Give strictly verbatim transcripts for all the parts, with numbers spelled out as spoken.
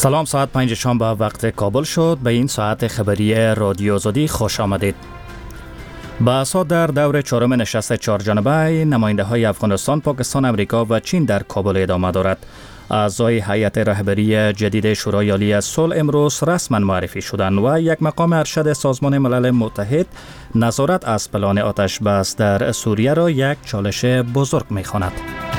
سلام، ساعت پنج شنبه وقت کابل شد. به این ساعت خبری رادیو آزادی خوش آمدید. بحث‌ها در دور چهارم نشست چهارجانبه نماینده های افغانستان، پاکستان، امریکا و چین در کابل ادامه دارد. اعضای هیئت رهبری جدید شورای عالی صلح امروز رسما معرفی شدند و یک مقام ارشد سازمان ملل متحد نظارت از پلان آتش بس در سوریه را یک چالش بزرگ می‌خواند.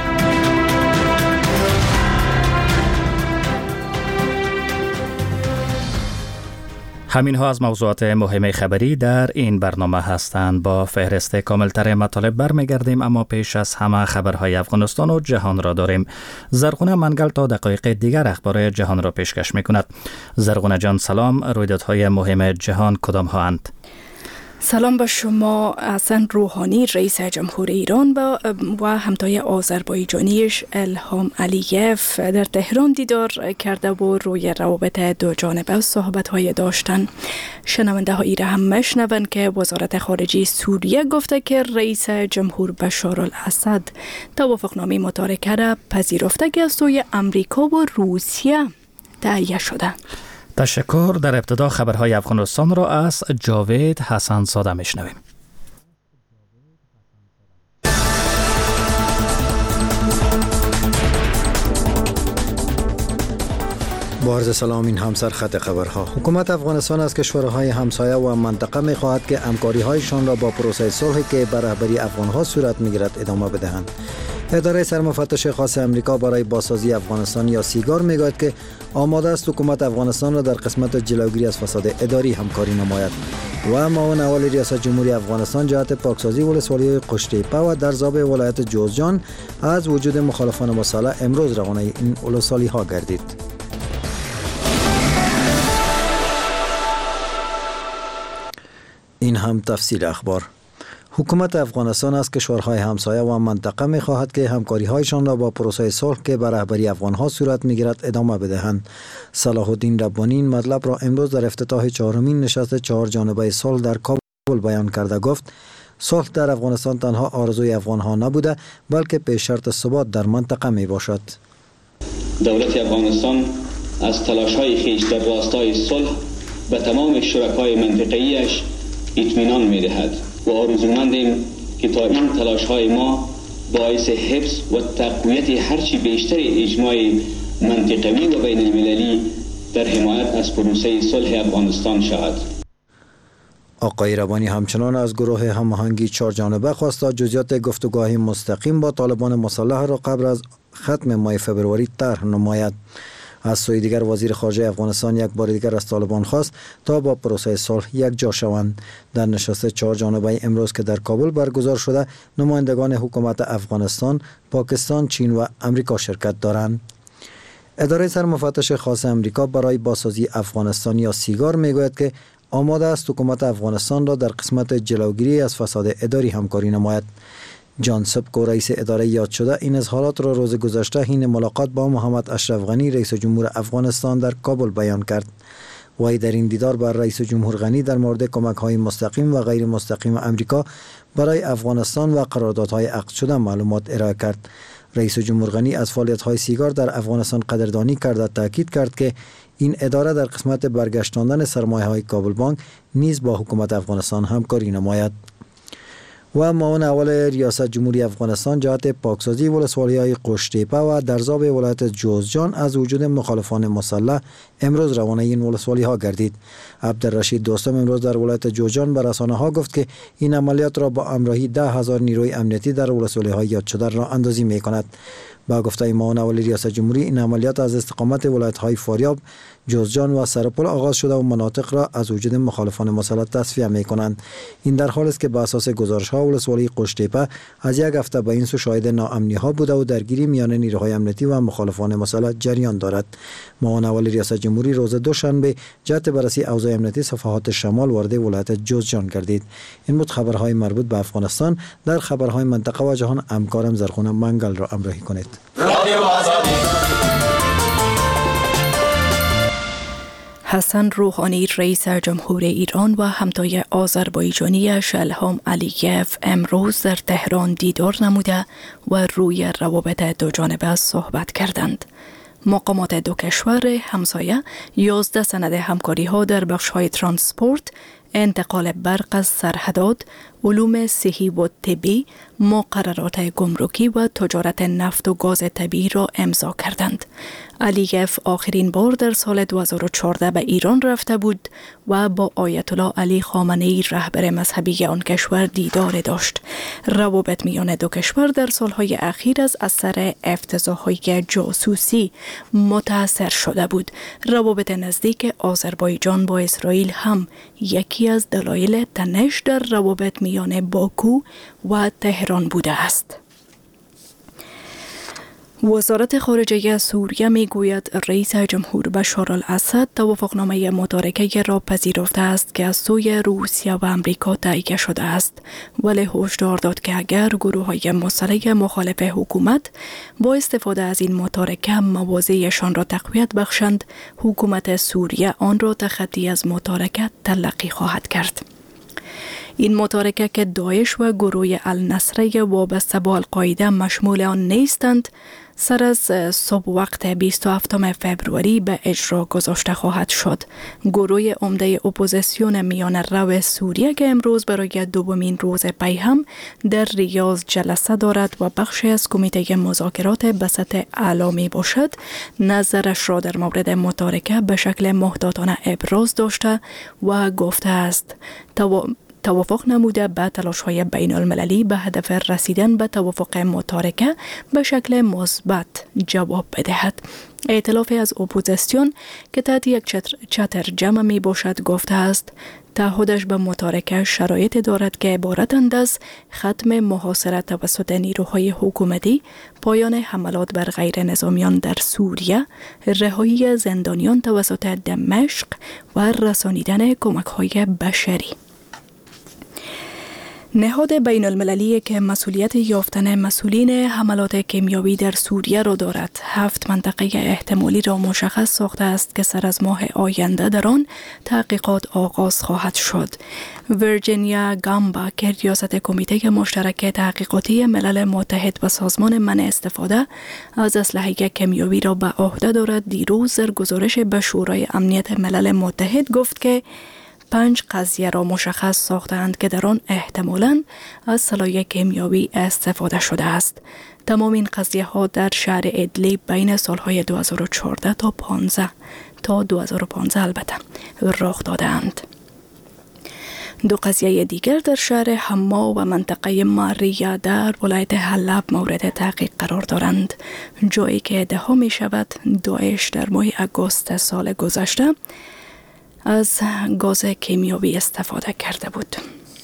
همین ها از موضوعات مهم خبری در این برنامه هستند. با فهرست کاملتر مطالب برمیگردیم، اما پیش از همه خبرهای افغانستان و جهان را داریم. زرغونه منگل تا دقایق دیگر اخبار جهان را پیشکش میکند. زرغونه جان سلام، رویدادهای مهم جهان کدام ها اند؟ سلام به شما. حسن روحانی رئیس جمهوری ایران با و همتای آذربایجانیش الهام علییف در تهران دیدار کرده و روی روابط دو جانبه صحبت‌های داشتن. شنونده ها ایره هم مشنون که وزارت خارجه سوریه گفته که رئیس جمهور بشار الاسد توافقنامه متارکه را پذیرفته که از سوی امریکا و روسیه تهیه شده. تشکر. در ابتدا خبرهای افغانستان را از جاوید حسن زاده میشنویم. با عرض سلام، این همسر خط خبرها. حکومت افغانستان از کشورهای همسایه و منطقه می خواهد که همکاری‌هایشان را با پروسه صلحی که بر رهبری افغان‌ها صورت می‌گیرد ادامه بدهند. اداره سرمفتش خاص امریکا برای بازسازی افغانستان یا سیگار میگوید که آماده است حکومت افغانستان را در قسمت جلوگیری از فساد اداری همکاری نماید. و معاون اول ریاست جمهوری افغانستان جهت پاکسازی ولسوالی قشتیپه و در زابه ولایت جوزجان از وجود مخالفان مسلح امروز روانه این ولسوالی‌ها گردید. این هم تفصیل اخبار. حکومت افغانستان از کشورهای همسایه و منطقه می خواهد که همکاری‌هایشان را با پروسه صلح که بر رهبری افغان‌ها صورت می‌گیرد ادامه بدهند. صلاح الدین ربانی این مطلب را امروز در افتتاح چهارمین نشست چهار جانبه صلح در کابل بیان کرده. گفت صلح در افغانستان تنها آرزوی افغان‌ها نبوده بلکه پیش شرط ثبات در منطقه می باشد. دولت افغانستان از تلاش‌های خویش در راستای صلح به تمام شرکای منطقه‌ایش اطمینان می‌دهد و آرزومندیم که تا این تلاش‌های ما باعث حفظ و تقویت هرچی بیشتر اجماع منطقوی و بین المللی در حمایت از پروسه صلح افغانستان شود. آقای ربانی همچنان از گروه هماهنگی چهار جانبه خواست تا جزئیات گفتگوهای مستقیم با طالبان مسلح را قبل از ختم ماه فبروری طرح نماید. از سوی دیگر وزیر خارجه افغانستان یک بار دیگر از طالبان خواست تا با پروسه صلح یک جا شوند. در نشست چهار جانبه امروز که در کابل برگزار شده، نمایندگان حکومت افغانستان، پاکستان، چین و امریکا شرکت دارند. اداره سرمفتش خاص امریکا برای بازسازی افغانستان یا سیگار میگوید که آماده است حکومت افغانستان را در قسمت جلوگیری از فساد اداری همکاری نماید. جان سبکو رئیس اداره یاد شده این اظهارات را روز گذشته حین ملاقات با محمد اشرف غنی رئیس جمهور افغانستان در کابل بیان کرد. وی در این دیدار بر رئیس جمهور غنی در مورد کمک‌های مستقیم و غیر مستقیم امریکا برای افغانستان و قراردادهای عقد شده معلومات ارائه کرد. رئیس جمهور غنی از فعالیت‌های سیگار در افغانستان قدردانی کرده تاکید کرد که این اداره در قسمت برگشتاندن سرمایه‌های کابل بانک نیز با حکومت افغانستان همکاری نماید. و معاون اول ریاست جمهوری افغانستان جهت پاکسازی ولسوالی‌های قشتیپه و درزاب ولایت جوزجان از وجود مخالفان مسلح امروز روانه این ولسوالی‌ها گردید. عبدالرشید دوستم امروز در ولایت جوزجان به رسانه‌ها گفت که این عملیات را با همراهی ده هزار نیروی امنیتی در ولسوالی‌های یاد شده راه اندازی می‌کند. با گفته معاون اول ریاست جمهوری این عملیات از استقامت ولایت‌های فاریاب، جوزجان و سرپل آغاز شده و مناطق را از وجود مخالفان مسلح تصفیه می‌کنند. این در حالی است که بر اساس گزارش‌ها ولسوالی قشتیپه از یک هفته به این سو شاهد ناامنی‌ها بوده و درگیری میان نیروهای امنیتی و مخالفان مسلح جریان دارد. معاون اول ریاست جمهوری روز دوشنبه جهت بررسی اوضاع امنیتی صفحات شمال وارد ولایت جوزجان گردید. این بود خبرهای مربوط به افغانستان. در خبرهای منطقه و جهان همکارم زرغونه منگل را همراهی کنید. حسن روحانی رئیس جمهور ایران و همتای آذربایجانیش الهام علییف امروز در تهران دیدار نموده و روی روابط دو جانبه صحبت کردند. مقامات دو کشور همسایه یازده سند همکاری ها در بخش های ترانسپورت، انتقال برق از سرحدات، علوم صحی و طبی، مقررات گمرکی و تجارت نفت و گاز طبیعی را امضا کردند. علییف آخرین بار در سال دو هزار و چهارده به ایران رفته بود و با آیت الله علی خامنه‌ای رهبر مذهبی آن کشور دیدار داشت. روابط میان دو کشور در سالهای اخیر از اثر افتضاح‌های جاسوسی متاثر شده بود. روابط نزدیک آذربایجان با اسرائیل هم یکی از دلایل تنش در روابط میان باکو و تهران بوده است. وزارت خارجه سوریه می گوید رئیس جمهور بشار الاسد توافقنامه متارکه را پذیرفته است که از سوی روسیه و امریکا تایید شده است، ولی هشدار داد که اگر گروه های مسلح مخالف حکومت با استفاده از این متارکه مواضعشان را تقویت بخشند، حکومت سوریه آن را تخطی از متارکه تلقی خواهد کرد. این متارکه که داعش و گروه النصره وابسته با القاعده مشمول آن نیستند، سر از صبح وقت بیست و هفتم فوریه به اجرا گذاشته خواهد شد. گروه عمده اپوزیسیون میان رو سوریه که امروز برای دومین روز پی هم در ریاض جلسه دارد و بخشی از کمیته مذاکرات به سطح اعلی می باشد، نظرش را در مورد متارکه به شکل محتاطانه ابراز داشته و گفته است تو توافق نموده به تلاش‌های بین المللی به هدف رسیدن به توافق متارکه به شکل مثبت جواب بدهد. ائتلاف از اپوزیسیون که تحت یک چتر, چتر جمع می باشد گفته است تعهدش به متارکه شرایط دارد که عبارتند از ختم محاصره توسط نیروهای حکومتی، پایان حملات بر غیر نظامیان در سوریه، رهایی زندانیان توسط دمشق و رسانیدن کمک‌های بشری. نهاد بین المللی که مسئولیت یافتن مسئولین حملات کیمیاوی در سوریه را دارد، هفت منطقه احتمالی را مشخص ساخته است که سر از ماه آینده در آن تحقیقات آغاز خواهد شد. ویرجینیا گامبا که ریاست کمیته مشترک تحقیقاتی ملل متحد و سازمان منع استفاده از اسلحه کیمیاوی را به عهده دارد، دیروز در گزارش به شورای امنیت ملل متحد گفت که پنج قضیه را مشخص ساختند که در آن احتمالاً از سلاح کیمیاوی استفاده شده است. تمام این قضیه ها در شهر ادلیب بین سالهای دو هزار و چهارده تا پانزده تا دو هزار و پانزده البته رخ دادند. دو قضیه دیگر در شهر حما و منطقه ماریه در ولایت حلب مورد تحقیق قرار دارند، جایی که ادعا می شود داعش در ماه آگوست سال گذشته از گاز کیمیاوی استفاده کرده بود.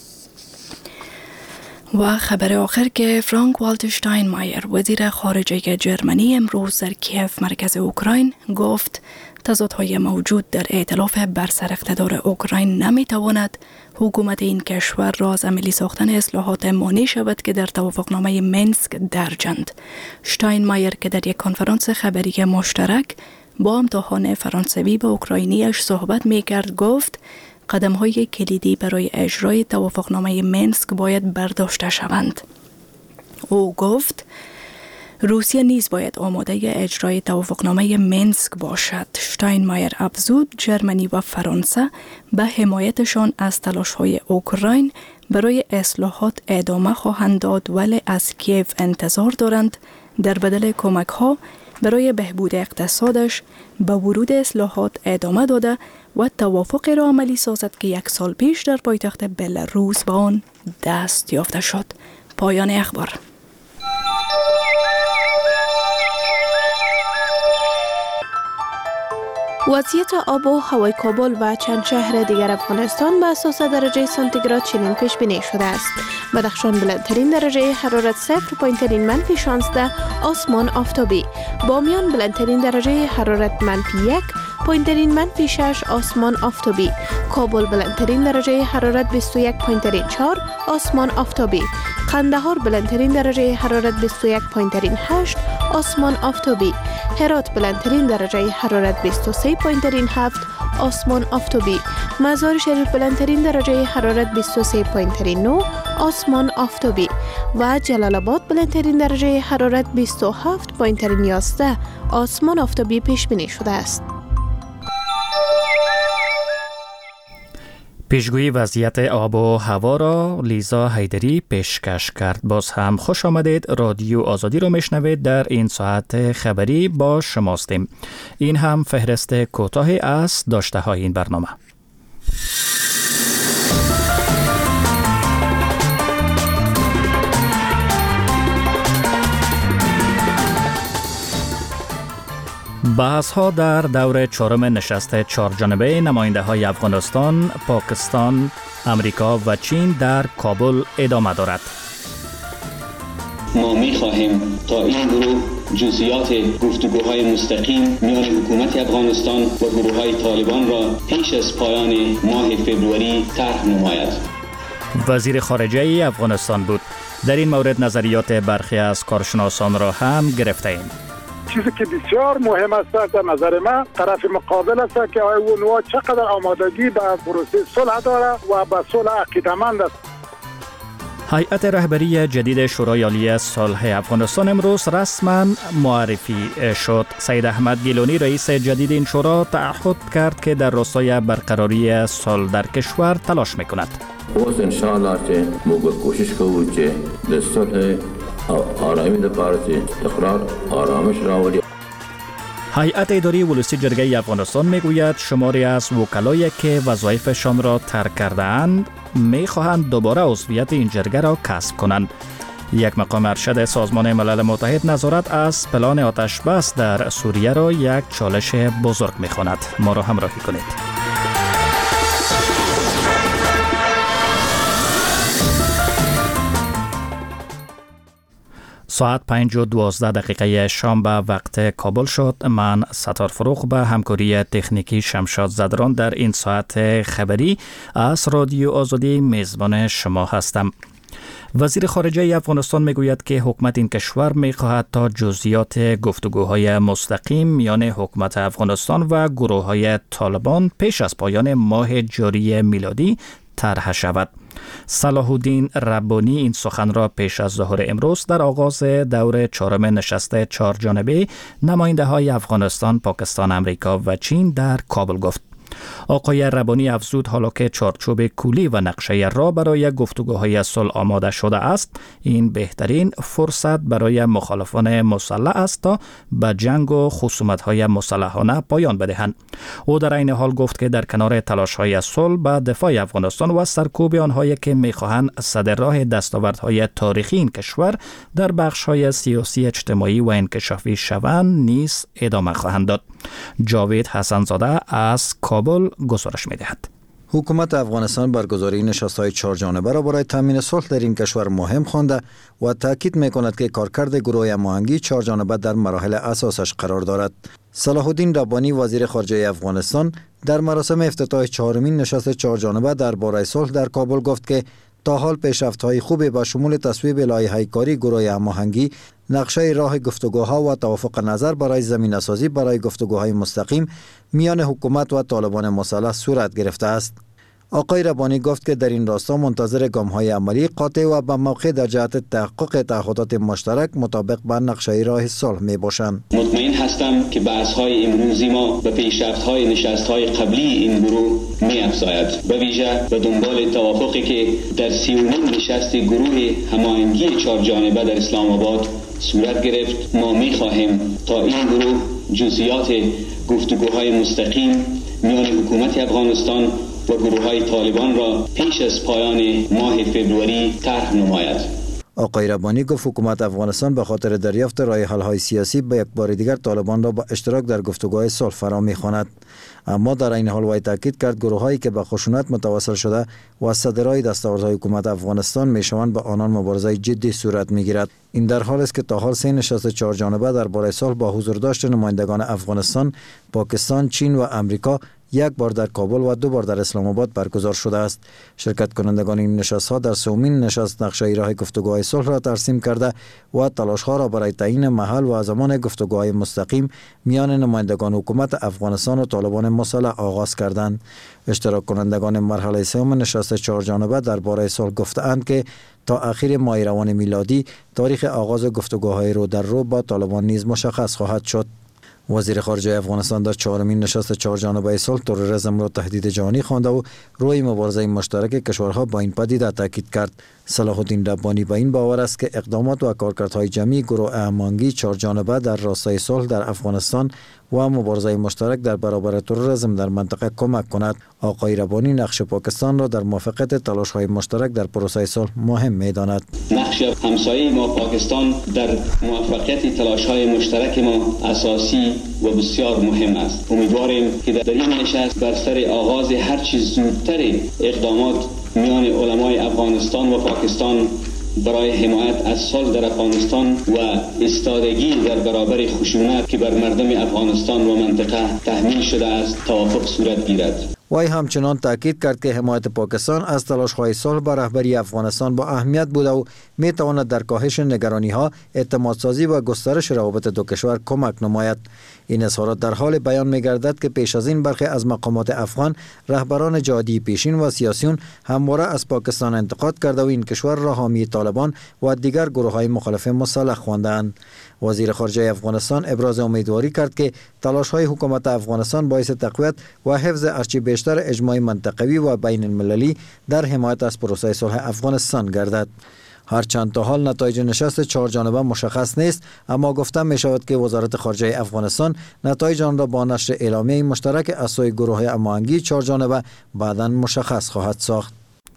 و خبر آخر که فرانک والتر شتاینمایر وزیر خارجه جرمنی امروز در کیف مرکز اوکراین گفت تضادهای موجود در ائتلاف بر سر اقتدار اوکراین نمیتواند حکومت این کشور را از عملی ساختن اصلاحات مانع شود که در توافقنامه منسک درجند. شتاینمایر که در یک کنفرانس خبری مشترک با همتاهان فرانسوی و اوکراینیش صحبت می‌کرد گفت قدم‌های کلیدی برای اجرای توافقنامه منسک باید برداشته شوند. او گفت روسیه نیز باید آماده اجرای توافقنامه منسک باشد. شتاینمایر افزود جرمنی و فرانسه به حمایتشان از تلاش‌های اوکراین برای اصلاحات ادامه خواهند داد، ولی از کیف انتظار دارند در بدل کمک‌ها برای بهبود اقتصادش به ورود اصلاحات ادامه داده و توافق را عملی سازد که یک سال پیش در پایتخت بلاروس به آن دست یافته شد. پایان اخبار. وضعیت آب و هوای کابل و چند شهر دیگر افغانستان به اساس درجه سانتیگراد چنین پیش بینی شده است. بدخشان بلندترین درجه حرارت صفر پایینترین منفی شانزده، آسمان آفتابی. بامیان بلندترین درجه حرارت منفی یک، پایینترین منفی شش، آسمان آفتابی. کابل بلندترین درجه حرارت بیست و یک پایینترین چهار، آسمان آفتابی. قندهار بلندترین درجه حرارت بیست و یک پایینترین هشت، آسمان آفتابی. هرات بلندترین درجه حرارت بیست و سه پایینترین هفت، آسمان آفتابی. مزار شریف بلندترین درجه حرارت بیست و سه و نه آسمان آفتابی و جلال آباد بلندترین درجه حرارت بیست و هفت و یازده آسمان آفتابی پیش بینی شده است. پیشگویی وضعیت آب و هوا را لیزا حیدری پیشکش کرد. باز هم خوش آمدید. رادیو آزادی رو میشنوید. در این ساعت خبری با شماستیم. این هم فهرست کوتاهی از داشته های این برنامه. بحث ها در دور چهارم نشست چهار جانبه نماینده های افغانستان، پاکستان، امریکا و چین در کابل ادامه دارد. ما می خواهیم تا این گروه جزئیات گفتگوهای مستقیم میان حکومت افغانستان و گروه های طالبان را پیش از پایان ماه فبروری طرح نماید. وزیر خارجه افغانستان بود. در این مورد نظریات برخی از کارشناسان را هم گرفته ایم. چیزی که بسیار مهم است در نظر من طرف مقابل است که آیا اونها چقدر آمادگی به پروسه صلح داره و به صلح عقیده‌مند است. هیئت رهبری جدید شورای عالی صلح افغانستان امروز رسما معرفی شد. سید احمد گیلانی رئیس جدید این شورا تعهد کرد که در راستای برقراری صلح در کشور تلاش میکند. اوس ان شاء الله چې موږ کوشش کوو چې د صلح آرامی در پارتی استقرار آرامش راولی. هیئت اداری ولسی جرگه افغانستان میگوید شماری از وکلایی که وظایفشان را ترک کرده‌اند میخواهند دوباره عضویت این جرگه را کسب کنند. یک مقام ارشد سازمان ملل متحد نظارت از پلان آتش بس در سوریه را یک چالش بزرگ میخواند. ما را همراهی کنید. ساعت پنج و دوازده دقیقه شام به وقت کابل شد. من ستار فروغ به همکاری تکنیکی شمشاد زدران در این ساعت خبری از رادیو آزادی میزبان شما هستم. وزیر خارجه افغانستان میگوید که حکومت این کشور میخواهد تا جزئیات گفتگوهای مستقیم میان حکومت افغانستان و گروه‌های طالبان پیش از پایان ماه جاری میلادی طرح شود. صلاح الدین ربانی این سخن را پیش از ظهر امروز در آغاز دور چهارم نشست چهار جانبه نماینده های افغانستان، پاکستان، امریکا و چین در کابل گفت. آقای ربانی افزود حالا که چارچوب کلی و نقشه را برای گفتگوهای صلح آماده شده است، این بهترین فرصت برای مخالفان مسلح است تا به جنگ و خصومت‌های مسلحانه پایان بدهند. او در این حال گفت که در کنار تلاش‌های صلح به دفاع افغانستان و سرکوب آنهایی که می‌خواهند صدر راه دستاوردهای تاریخی این کشور در بخش‌های سیاسی، اجتماعی و انکشافی شوند نیز ادامه خواهند داد. جاوید حسن‌زاده از کابل گزارش می‌دهد. حکومت افغانستان برگزاری نشست‌های چهار جانبه را برای تامین صلح در این کشور مهم خوانده و تاکید می‌کند که کارکرد گروه هماهنگی چهار جانبه در مراحل اساسش قرار دارد. صلاح الدین ربانی وزیر خارجه افغانستان در مراسم افتتاح چهارمین نشست چهار جانبه درباره صلح در کابل گفت که تا حال پیشرفت‌های خوبی با شمول تصویب لایحه کاری گروه هماهنگی، نقشه راه گفتگوها و توافق نظر برای زمینه‌سازی برای گفتگوهای مستقیم میان حکومت و طالبان مسلح صورت گرفته است. آقای ربانی گفت که در این راستا منتظر گام‌های عملی قاطع و به موقع در جهت تحقق تعهدات مشترک مطابق با نقشه راه صلح میباشند. مطمئن هستم که بحث‌های امروزی ما به پیشرفت‌های نشست‌های قبلی این گروه می‌افزاید. به ویژه به دنبال توافقی که در سیومین نشست گروه هماهنگی چهار جانبه در اسلام آباد صورت گرفت، ما می‌خواهیم تا این گروه جزئیات گفتگوهای مستقیم میان حکومت افغانستان و گروه‌های طالبان را پیش از پایان ماه فبروری طرح نماید. آقای ربانی گفت حکومت افغانستان به خاطر دریافت راه حل‌های سیاسی به یک بار دیگر طالبان را با اشتراک در گفتگوهای صلح فرا می‌خواند. اما در این حال وی تاکید کرد گروه‌هایی که به خشونت متوسل شده و صدرای دستاوردهای حکومت افغانستان میشوند با آنان مبارزه جدی صورت می‌گیرد. این در حالی است که تا حال سه نشست چهار جانبه درباره صلح با حضور داشت نمایندگان افغانستان، پاکستان، چین و امریکا یک بار در کابل و دو بار در اسلام آباد برگزار شده است. شرکت کنندگان این نشست‌ها در سومین نشست نقشه راه گفتگوهای صلح را ترسیم کرده و تلاش‌ها را برای تعیین محل و زمان گفتگوهای مستقیم میان نمایندگان حکومت افغانستان و طالبان مسلح آغاز کردند. اشتراک کنندگان مرحله سوم نشست چهارجانبه درباره صلح گفتند که تا اخیر ماه روان میلادی تاریخ آغاز گفتگوهای رو در رو با طالبان نیز مشخص خواهد شد. وزیر خارجه افغانستان در چهارمین نشست چهارجانبه صلح تروریسم را تهدید جهانی خوانده و روی مبارزه مشترک کشورها با این پدیده تاکید کرد. صلاح الدین ربانی به این باور است که اقدامات و کارکردهای جمعی گروه هماهنگی چهارجانبه در راستای صلح در افغانستان و مبارزه مشترک در برابر تروریسم در منطقه کمک کند. آقای ربانی نقش پاکستان را در موافقت تلاش‌های مشترک در پروسه صلح مهم می‌داند. نقش همسایه ما پاکستان در موفقیت تلاش‌های مشترک ما اساسی و بسیار مهم است. امیدواریم که در این نشست بر سر آغاز هر چیز زودتر اقدامات میان علمای افغانستان و پاکستان برای حمایت از صلح در افغانستان و ایستادگی در برابر خشونت که بر مردم افغانستان و منطقه تحمیل شده است توافق صورت گیرد. وی همچنان تاکید کرد که حمایت پاکستان از تلاش‌های صلح با رهبری افغانستان با اهمیت بوده و می‌تواند در کاهش نگرانی‌ها، اعتمادسازی و گسترش روابط دو کشور کمک نماید. این اظهارات در حال بیان می‌گردد که پیش از این برخی از مقامات افغان رهبران جهادی پیشین و سیاسیون همواره از پاکستان انتقاد کرده و این کشور را حامی طالبان و دیگر گروه‌های مخالف مسلح خواندند. وزیر خارجه افغانستان ابراز امیدواری کرد که تلاش‌های حکومت افغانستان باعث تقویت و حفظ ارچی بیشتر اجماع منطقوی و بین المللی در حمایت از پروسه صلح افغانستان گردد. هرچند تا حال نتایج نشست چهارجانبه مشخص نیست، اما گفته می شود که وزارت خارجه افغانستان نتایج آن را با نشر اعلامیه مشترک از سوی گروه هماهنگی چهارجانبه بعداً مشخص خواهد ساخت.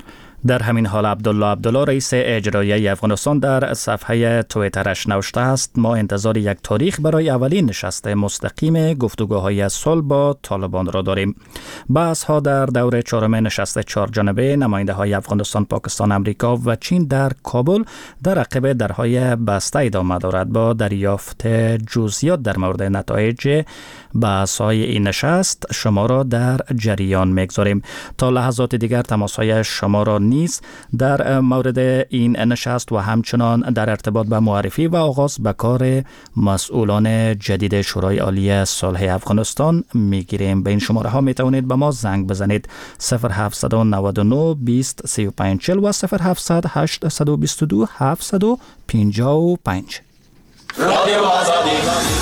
در همین حال عبدالله عبدالله رئیس اجرایی افغانستان در صفحه توییترش نوشته است: ما انتظار یک تاریخ برای اولین نشست مستقیم گفتگوهای صلح با طالبان را داریم. بحث ها در دور چهارم نشست چهارجانبه نماینده های افغانستان، پاکستان، امریکا و چین در کابل در عقب درهای بسته ادامه دارد. با دریافت جزئیات در مورد نتایج بحث های این نشست شما را در جریان میگذاریم. تا لحظات دیگر تماس های شما را نیز در مورد این نشست و همچنان در ارتباط به معرفی و آغاز به کار مسئولان جدید شورای عالی صلح افغانستان میگیریم. به این شماره ها می توانید به ما زنگ بزنید: صفر هفت نه نه بیست سی و پنج چهل و صفر هفت هشت دو دو هفت پنج پنج. رادیو آزادی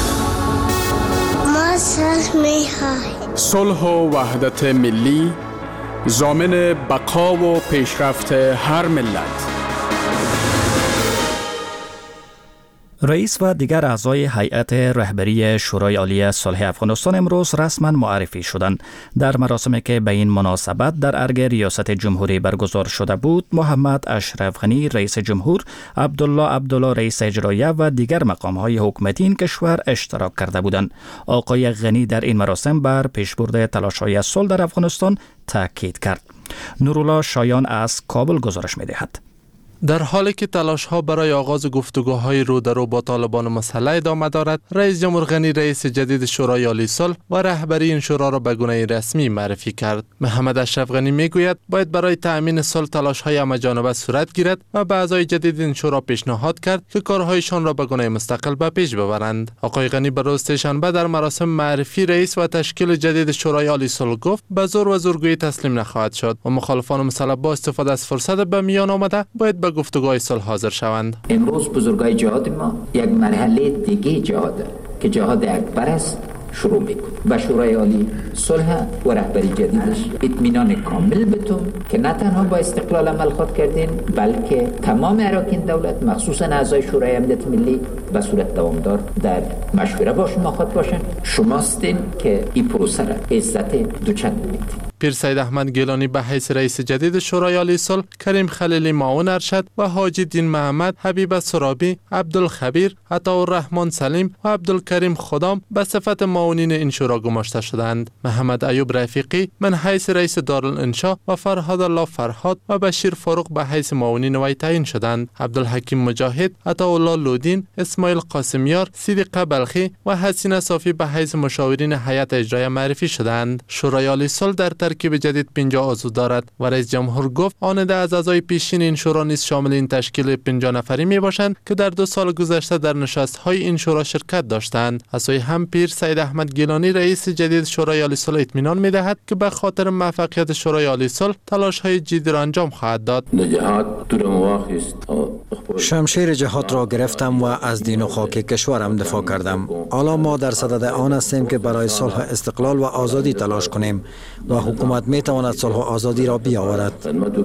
ما صلح می‌خواهیم. صلح و وحدت ملی ضامن بقا و پیشرفت هر ملت. رئیس و دیگر اعضای هیئت رهبری شورای عالی صلح افغانستان امروز رسما معرفی شدند. در مراسمی که به این مناسبت در ارگ ریاست جمهوری برگزار شده بود، محمد اشرف غنی رئیس جمهور، عبدالله عبدالله رئیس اجرایی و دیگر مقام‌های حکومتی این کشور اشتراک کرده بودند. آقای غنی در این مراسم بر پیشبرد تلاش‌های صلح در افغانستان تاکید کرد. نورالله شایان از کابل گزارش می‌دهد. در حالی که تلاش‌ها برای آغاز گفتگوهای رو در رو با طالبان مسلح ادامه دارد، رئیس جمهور غنی رئیس جدید شورای عالی صلح و رهبری این شورا را به گونه رسمی معرفی کرد. محمد اشرف غنی میگوید باید برای تأمین صلح تلاش‌های همه‌جانبه صورت گیرد و به اعضای جدید این شورا پیشنهاد کرد که کارهایشان را به گونه مستقل به پیش ببرند. آقای غنی به روز سه‌شنبه در مراسم معرفی رئیس و تشکیل جدید شورای عالی صلح گفت به زور و زورگویی تسلیم نخواهد شد و مخالفان مسلح با استفاده از فرصت به میان آمده باید به گفتگوهای صلح حاضر شوند. امروز بزرگای جهاد ما یک مرحله دیگه جهاد که جهاد اکبر است شروع میکنه و شورای عالی صلح و رهبری جدیدش اطمینان کامل بتون که نه تنها با استقلال عمل خود کردین بلکه تمام اراکین دولت مخصوصا اعضای شورای امنیت ملی به صورت دوامدار در مشوره با شما خود باشن. شماستین که این پروسه را عزت دوچند میدید. پیر سید احمد گیلانی به حیث رئیس جدید شورای عالی صلح، کریم خلیلی معاون ارشد و حاجی دین محمد، حبیب سرابی، عبدالخبیر، عطاالرحمن سلیم و عبدالکریم خدام به صفت معاونین این شورا گماشته شدند. محمد ایوب رفیقی من حیث رئیس دارالانشا و فرهاد الله فرهاد و بشیر فاروق به حیث معاونین وی تعیین شدند. عبدالحکیم مجاهد، عطاالله لودین، اسماعیل قاسمیار، صدیقه بلخی و حسینه صافی به حیث مشاورین هیئت اجرایی معرفی شدند. شورای عالی صلح در ترکیب جدید پنجاه عضو دارد و رئیس جمهور گفت آنده از اعضای پیشین این شورا نیز شامل این تشکیل پنجاه نفری می باشند که در دو سال گذشته در نشست‌های این شورا شرکت داشتند. از سوی هم پیر سید احمد گیلانی رئیس جدید شورای عالی صلح اطمینان می دهد که به خاطر موفقیت شورای عالی صلح تلاش‌های جدی را انجام خواهد داد. شمشیر جهاد را گرفتم و از دین و خاک کشورم دفاع کردم. حالا ما در صدد آن هستیم که برای صلح، استقلال و آزادی تلاش کنیم و حکومت می تواند صلح و آزادی را بیاورد.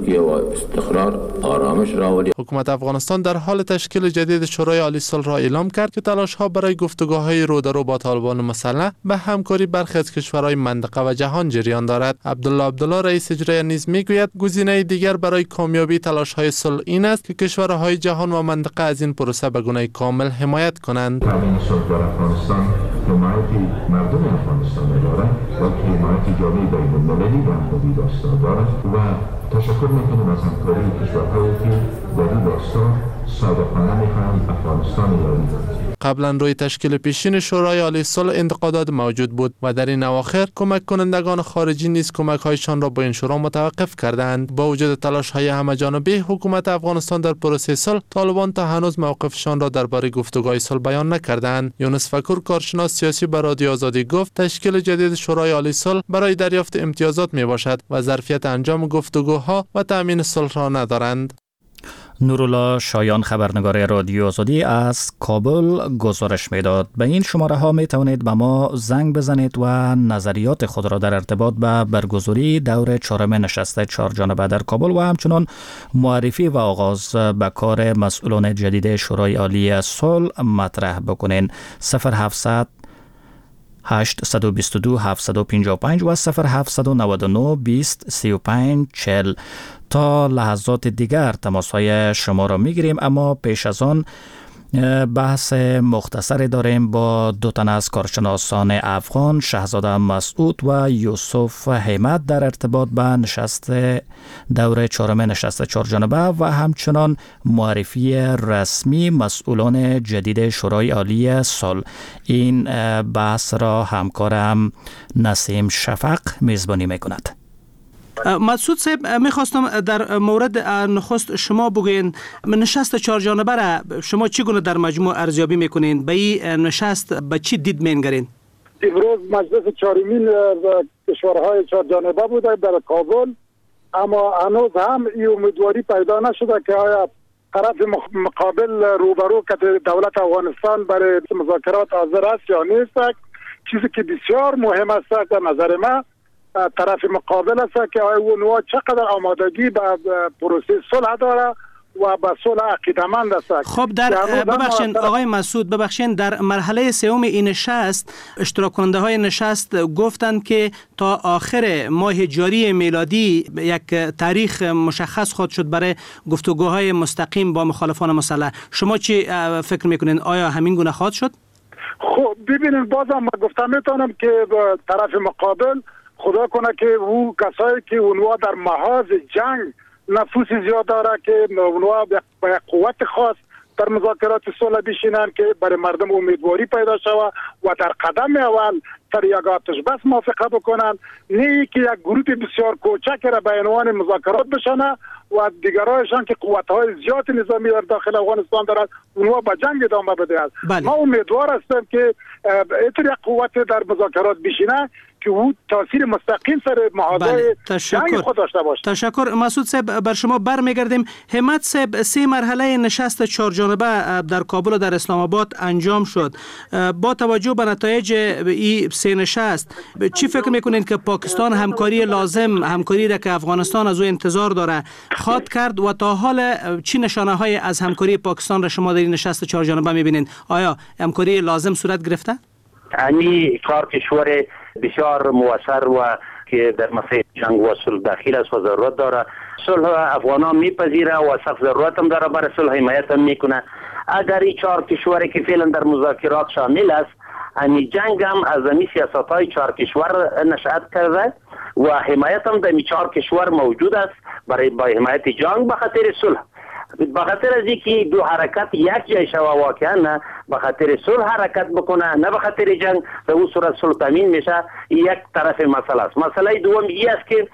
حکومت افغانستان در حال تشکیل جدید شورای عالی صلح را اعلام کرد که تلاش‌ها برای گفتگوهای رو در رو با طالبان مسلح به همکاری برخی از کشورهای منطقه و جهان جریان دارد. عبدالله عبدالله رئیس اجرایی نیز میگوید گزینه دیگر برای کامیابی تلاش‌های صلح این است که کشورهای جهان و منطقه از این پروسه به گونه کامل حمایت کنند. تامین صلح در افغانستان حمایتی مردم افغانستان دارد و حمایتی جامعه بین‌المللی و همکاری داشته دارد و تشکر میکنیم از همکاری کشورهایی که در این داستان صادقانه میخواهند افغانستان یاری دارد. قبلا روی تشکیل پیشین شورای عالی صلح انتقادات موجود بود و در این اواخر کمک کنندگان خارجی نیز کمک‌هایشان را با این شورا متوقف کردند. با وجود تلاش‌های همه‌جانبه حکومت افغانستان در پروسه صلح، طالبان تا هنوز موقفشان را درباره گفتگوهای صلح بیان نکردند. یونس فکور کارشناس سیاسی به رادیو آزادی گفت تشکیل جدید شورای عالی صلح برای دریافت امتیازات میباشد و ظرفیت انجام گفتگوها و تامین صلح را ندارند. نورالله شایان خبرنگار رادیو آزادی از کابل گزارش میداد. به این شماره ها می توانید به ما زنگ بزنید و نظریات خود را در ارتباط به برگزاری دور چهارم نشست چهار جانبه در کابل و همچنان معرفی و آغاز به کار مسئولان جدید شورای عالی صلح مطرح بکنین. صفر هفتصد هشت دو دو هفت پنج پنج و صفر هفت نه نه بیست سی و پنج چهل. تا لحظات دیگر تماس های شما را می گیریم، اما پیش از آن بحث مختصری داریم با دو تن از کارشناسان افغان، شهزاده مسعود و یوسف حمد، در ارتباط به نشست دور چهارم نشست چهار جانبه و همچنان معرفی رسمی مسئولان جدید شورای عالی صلح. این بحث را همکارم نسیم شفق میزبانی میکند. مسعود صاحب، میخواستم در مورد نخست شما بگوین نشست چهار جانبه را شما چگونه در مجموع ارزیابی میکنین؟ به این نشست به چی دید مینگرین؟ امروز مجلس چهارمین کشورهای چهار جانبه بوده در کابل، اما هنوز هم این امیدواری پیدا نشده که آیا طرف مقابل روبرو که دولت افغانستان برای مذاکرات حاضر است یا نیست. چیزی که بسیار مهم است در نظر من طرف مقابل است که آیا اونها چقدر آمادگی به پروسه صلح داره و به صلح عقیده‌مند است. خب در ببخشید آقای مسعود، ببخشید در مرحله سوم این نشست اشتراک کننده های نشست گفتند که تا آخر ماه جاری میلادی یک تاریخ مشخص خواهد شد برای گفتگوهای مستقیم با مخالفان مسلح. شما چی فکر میکنین؟ آیا همین گونه خواهد شد؟ خب ببینید، بازم من گفتم میتونم که طرف مقابل خدا کنه که او کسایی که اونها در محاذ جنگ نفوس زیاد داره که اونها به قوت خاص در مذاکرات صلح بشینن که برای مردم امیدواری پیدا شود و در قدم اول سر یک آتش بس موافقه بکنن، نه که یک گروه بسیار کوچک را به عنوان مذاکرات بشنه و دیگرایشان که قوت‌های زیاد نظامی در داخل افغانستان دارند اونها به جنگ ادامه بده است. ما امیدوار هستیم که اینطور یک قوت در مذاکرات بشینه که او تاثیر مستقیم سر محاذای جنگ خود داشته باشه. تشکر. مسعود صاحب، بر شما برمیگردیم. حمد صاحب، سه مرحله نشست چهار جانبه در کابل و در اسلام آباد انجام شد. با توجه به نتایج این سه نشست چی فکر میکنین که پاکستان همکاری لازم، همکاری را که افغانستان از او انتظار داره خواهد کرد و تا حال چی نشانه های از همکاری پاکستان را شما در این نشست چهار جانبه میبینین؟ آیا همکاری لازم صورت گرفته؟ یعنی کار کشور بسیار موثر و که در مسیر جنگ و صلح داخل است و ضرورت داره. صلح افغانان میپذیره و سخت ضرورت هم داره، برای صلح حمایت هم میکنه. اگر این چهار کشوری که فعلا در مذاکرات شامل است، این جنگ هم از این سیاست های چهار کشور نشأت کرده و حمایت هم در این چهار کشور موجود است برای با حمایت جنگ به خاطر صلح. به خاطر از اینکه دو حرکت یک جای شوه واقعا نه به خاطر صلح حرکت بکنه نه به خاطر جنگ، به اون صورت صلح تامین میشه. یک طرف مسئله است. مسئله دوم این است که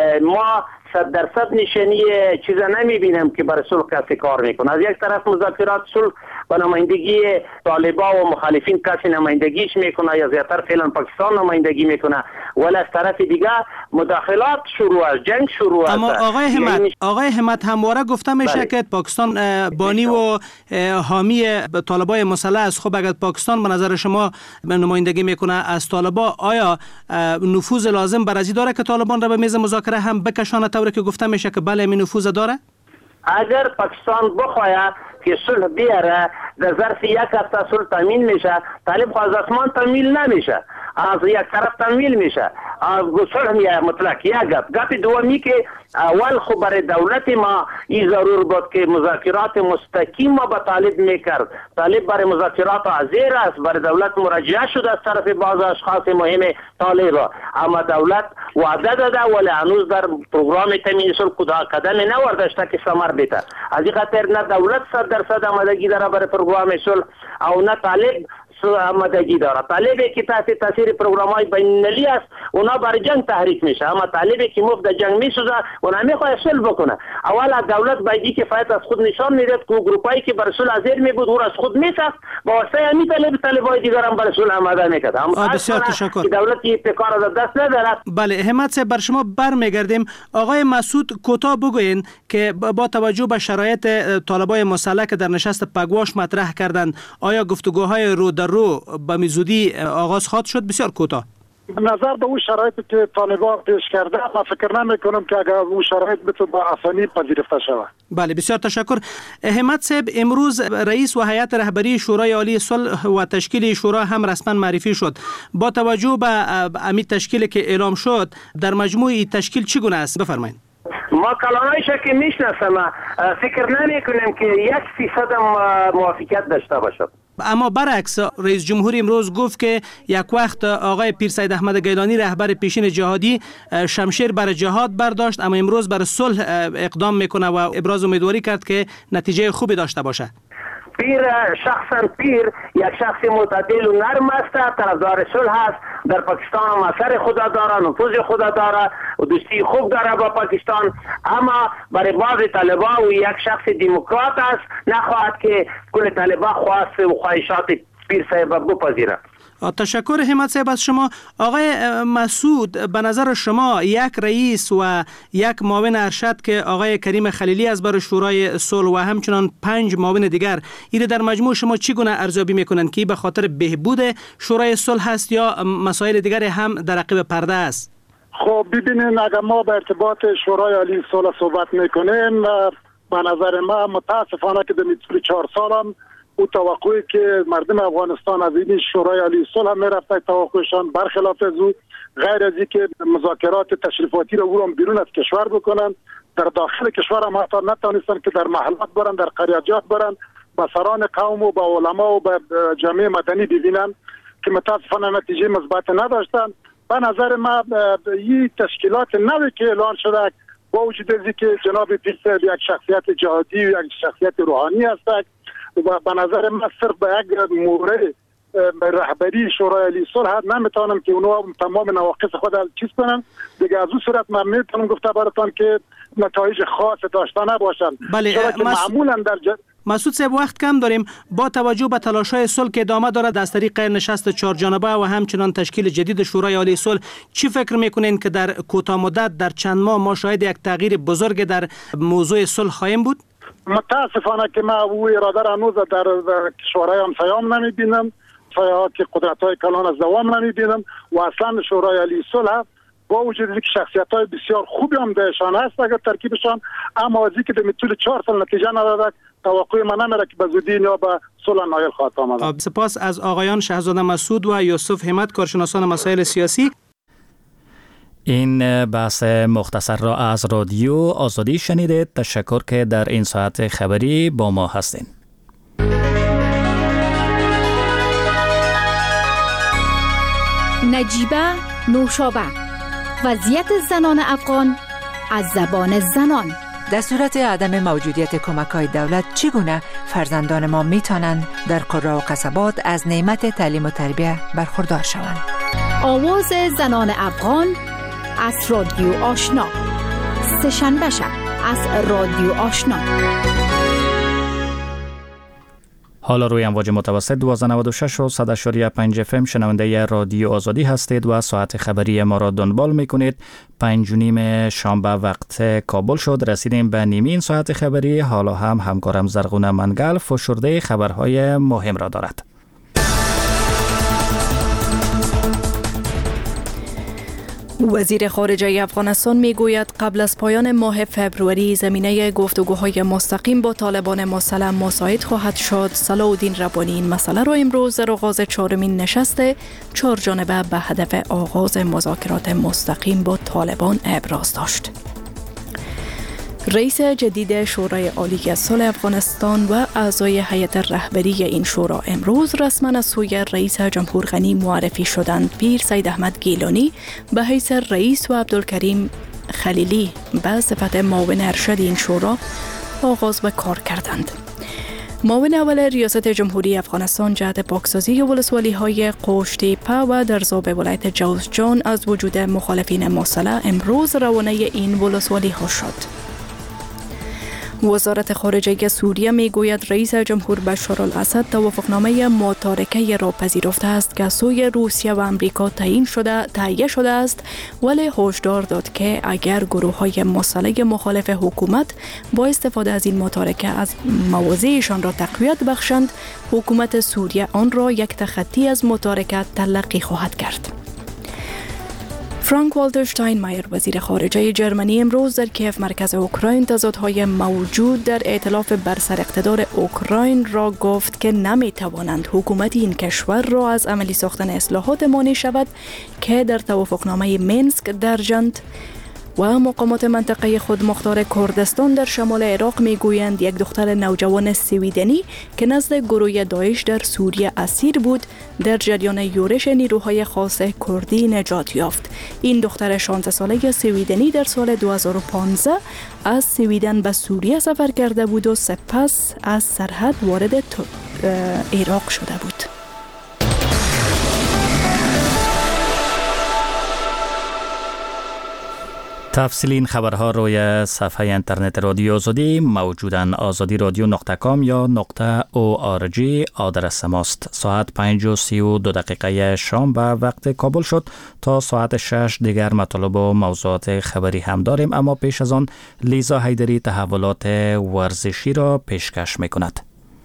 ما صد درصد نشانی چیزا نمیبینم که برای صلح کسی کار میکنه. از یک طرف مذاکرات صلح با نمایندگی طالبان و مخالفین کسی نمایندگیش میکنه یا زیاتر فعلا پاکستان نمایندگی میکنه، ولی از طرف دیگه مداخلات شروع است، جنگ شروع است. اما آقای همت یعنی... آقای همت همواره گفته میشه که پاکستان بانی و حامی طالبان مسلح است. خب اگر پاکستان به نظر شما نمایندگی میکنه از طالبان، آیا نفوذ لازم بر ازی داره که طالبان را به میز مذاکره هم بکشانه طوری که گفته میشه که بله می نفوذ داره؟ اگر پاکستان بخواهد که صلح بیاره در ظرف یک هفته صلح تامین میشه، طالب خواهد آسمان تامین نمیشه، از یک طرف تامین میشه. صلح میه مطلق یک گپ. گپ دومی که اول خب برای دولت ما این ضرور بود که مذاکرات مستقیم ما با طالب میکرد. طالب برای مذاکرات حاضر است، برای دولت مراجعه شده از طرف بعض اشخاص مهم طالب، اما دولت وعده داده ولی هنوز در پروگرام تامین صلح قدم نورداشته که ثمر بده. از این خاطر نه دولت صد درصد آمادگی داره برای پروگرام صلح او نه طالب آمادگی داره. طالبی که تحت تاثیر پروگرام‌های بین‌المللی است اونا برای جنگ تحریک میشه، اما طالبی که مفت جنگ میسوزه اونا میخواد صلح بکنه. اول دولت باید که فایده از خود نشان میداد که گروپایی که برای صلح حاضر می بود او از خود میساخت با واسطه همین طالب طالبای دیگر هم برای صلح آماده میکرد. اما بسیار تشکر. که دولت این ابتکار از دست نداره. بله همت صاحب بر شما برمیگردیم. آقای مسعود کوتاه بگوین که با توجه به شرایط طالبای مسلح که در نشست پگواش مطرح کردند، آیا گفتگوهای رو در رو به میزودی آغاز خواهد شد؟ بسیار کوتاه. نظر به اون شرایطی که طالبان پیش کرده، من فکر نمی کنم که اگر اون شرایط بتونه با آسانی پذیرفته شود. بله بسیار تشکر. همت صاحب، امروز رئیس و هیئت رهبری شورای عالی صلح و تشکیل شورا هم رسما معرفی شد. با توجه به امی تشکیلی که اعلام شد، در مجموع تشکیل چگونه است؟ بفرمایید. ما کلانایش که میشناسم فکر نمی کنیم که یک فیصد موافقت داشته باشد. اما برعکس رئیس جمهور امروز گفت که یک وقت آقای پیر سید احمد گیلانی رهبر پیشین جهادی شمشیر بر جهاد برداشت، اما امروز بر صلح اقدام میکنه و ابراز امیدواری کرد که نتیجه خوبی داشته باشه. پیر شخصا پیر یک شخص معتدل و نرم است، طرفدار صلح است. در پاکستان هم اثر خدا داره، نفوذ خدا داره و دوستی خوب داره با پاکستان، اما برای بعض طالبان و یک شخص دموکرات است، نخواهد که کل طالبان خواست و خواهشات پیر صاحب بپذیره. تشکر همت صاحب از شما. آقای مسعود، به نظر شما یک رئیس و یک معاون ارشد که آقای کریم خلیلی از بر شورای صلح و همچنان پنج معاون دیگر، این در مجموع شما چگونه ارزیابی میکنند که به خاطر بهبود شورای صلح است یا مسائل دیگر هم در عقب پرده است؟ خب ببینید، اگر ما به ارتباط شورای عالی صلح صحبت میکنیم، به نظر ما متاسفانه که در طول چهار سال هم او توقعی که مردم افغانستان از این شورای عالی صلح میرفته، توقعشان برخلاف از او، غیر از اینکه مذاکرات تشریفاتی را او را بیرون از کشور بکنن، در داخل کشور هم حتی نتونستن که در محلات برن، در قریاجات برن، با سران قوم و با علما و با جامعه مدنی ببینن که متاسفانه نتیجه مثبت نداشتن. به نظر ما این تشکیلات نوی که اعلان شده، با وجود از اینکه جناب پیر صاحب یک شخصیت جهادی و یک شخصیت روحانی هستند، و به نظر من صرف به یک مورد رهبری شورای عالی صلح نمیتونم که اونها تمام نواقص خود چیز کنن دیگه. از اون صورت من میتونم گفته براتون که نتایج خاص داشته نباشن. بله معمولا در ج... مسعود صاحب وقت کم داریم. با توجه به تلاش‌های صلح که ادامه دارد از طریق نشست چهار جانبه و همچنان تشکیل جدید شورای عالی صلح، چی فکر میکنین که در کوتاه مدت در چند ماه ما شاهد یک تغییر بزرگ در موضوع صلح خواهیم بود؟ متاسفانه که ما او اراده را هنوز در شورای همسایه‌ام نمیبینم، سایه‌ها که قدرت‌های کلان از دوام نمیبینم، و اصلا شورای عالی صلح با وجود اینکه شخصیت‌های بسیار خوبی هم درشان هست اگر ترکیبشان، اما از اینکه در طول چهار سال نتیجه نداده، توقع من نمیره که به زودی یا به صلح نایل خواهد آمد. سپاس از آقایان شهزاده مسعود و یوسف همت، کارشناسان مسائل سیاسی. این بحث مختصر را از رادیو آزادی شنیدید. تشکر که در این ساعت خبری با ما هستین. نجیبه نوشابه، وضعیت زنان افغان از زبان زنان. در صورت عدم موجودیت کمک‌های دولت چگونه فرزندان ما میتونند در قرى و قصبات از نعمت تعلیم و تربیه برخوردار شوند؟ آواز زنان افغان از رادیو آشنا، سه‌شنبه شب از رادیو آشنا. حالا روی امواج متوسط دویست و نود و شش و صد و پنج اف ام شنونده رادیو آزادی هستید و ساعت خبری ما را دنبال میکنید. پنج و نیم شنبه وقت کابل شد. رسیدیم به نیمین ساعت خبری. حالا هم همکارم زرغونه منگل فشرده خبرهای مهم را دارد. وزیر خارجه افغانستان میگوید قبل از پایان ماه فبروری زمینه گفتگوهای مستقیم با طالبان مسلح مساعد خواهد شد. صلاح الدین ربانی این مسئله را امروز در آغاز چهارمین نشست چهار جانبه به هدف آغاز مذاکرات مستقیم با طالبان ابراز داشت. رئیس جدید شورای عالی صلح افغانستان و اعضای هیئت رهبری این شورا امروز رسما از سوی رئیس جمهور غنی معرفی شدند. پیر سید احمد گیلانی به حیث رئیس و عبدالکریم خلیلی به صفت معاون ارشد این شورا آغاز به کار کردند. معاون اول ریاست جمهوری افغانستان جهت پاکسازی ولسوالی های قوشتیپه و درزاب ولایت جوزجان از وجود مخالفین مسلح امروز روانه این ولسوالی ها شد. وزارت خارجه سوریه میگوید رئیس جمهور بشار الاسد توافقنامه متارکه را پذیرفته است که سوی روسیه و امریکا تعیین شده تهیه شده است، ولی هشدار داد که اگر گروه‌های مسلح مخالف حکومت با استفاده از این متارکه از مواضعشان را تقویت بخشند، حکومت سوریه آن را یک تخطی از متارکه تلقی خواهد کرد. فرانک والتر شتاینمایر وزیر خارجه جرمنی امروز در کیف مرکز اوکراین تضادهای موجود در ائتلاف بر سر اقتدار اوکراین را گفت که نمیتوانند حکومت این کشور را از عملی ساختن اصلاحات مانع شود که در توافقنامه مینسک درجند و مقامات منطقه خودمختار کردستان در شمال عراق میگویند یک دختر نوجوان سویدنی که نزد گروه داعش در سوریه اسیر بود در جریان یورش نیروهای خاص کردی نجات یافت. این دختر شانزده ساله سویدنی در سال دو هزار و پانزده از سویدن به سوریه سفر کرده بود و سپس از سرحد وارد عراق شده بود. تفصیل این خبرها روی صفحه اینترنت رادیو آزادی موجودن. آزادی رادیو نقطه کام یا نقطه او آر جی آدرس ماست. ساعت پنج و سی و دو دقیقه شام به وقت کابل شد. تا ساعت شش دیگر مطالب و موضوعات خبری هم داریم، اما پیش از آن لیزا حیدری تحولات ورزشی را پیشکش میکند.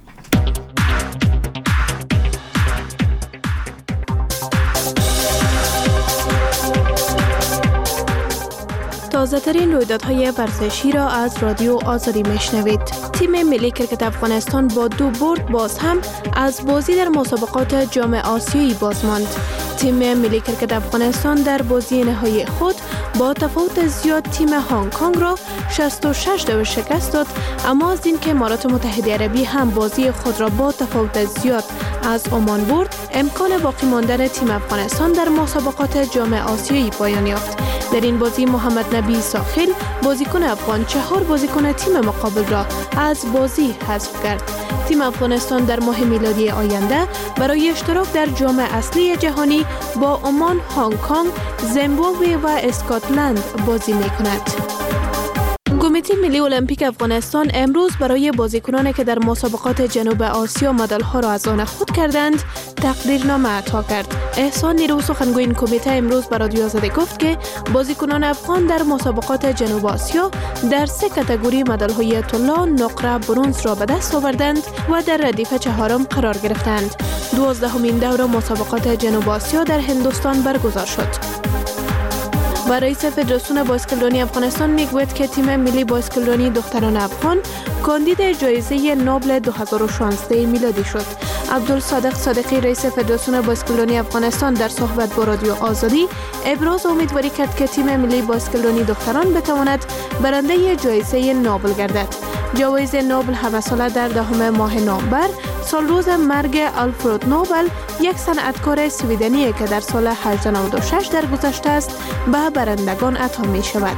تازه ترین رویدادهای ورزشی را از رادیو آزادی میشنوید. تیم ملی کرکت افغانستان با دو برد باز هم از بازی در مسابقات جام آسیایی باز ماند. تیم ملی کرکت افغانستان در بازی نهایی خود با تفاوت زیاد تیم هنگ کنگ را شصت و شش دو شکست داد، اما از اینکه امارات متحده عربی هم بازی خود را با تفاوت زیاد از عمان برد، امکان باقی ماندن تیم افغانستان در مسابقات جام آسیایی پایان یافت. در این بازی محمد نبی ساخل بازیکن افغان چهار بازیکن تیم مقابل را از بازی حذف کرد. تیم افغانستان در ماه میلادی آینده برای اشتراک در جام اصلی جهانی با عمان، هنگ کنگ، زیمبابوه و اسکاتلند بازی می‌کند. کمیته ملی المپیک افغانستان امروز برای بازیکنانی که در مسابقات جنوب آسیا مدال‌ها را از آن خود کردند تقدیرنامه عطا کرد. احسان نیرو سخنگوی این کمیته امروز به رادیو آزادی گفت که بازیکنان افغان در مسابقات جنوب آسیا در سه کاتگوری مدال‌های طلا، نقره، برنز را به دست آوردند و در ردیف چهارم قرار گرفتند. دوازدهمین دوره مسابقات جنوب آسیا در هندوستان برگزار شد. و رئیس فدراسیون باسکتبال افغانستان میگوید که تیم ملی باسکتبال دختران افغان کاندید جایزه نوبل دو هزار و شانزده میلادی شد. عبدالصادق صادقی رئیس فدراسیون باسکتبال افغانستان در صحبت با رادیو آزادی ابراز امیدواری کرد که تیم ملی باسکتبال دختران بتواند برنده جایزه نوبل گردد. جایزه نوبل همه ساله در دهم ماه نوامبر سال روز مرگ آلفرد نوبل، یک صنعتکار سویدنی که در سال هزار و نهصد و نود و شش درگذشته است، به برندگان عطا می شود.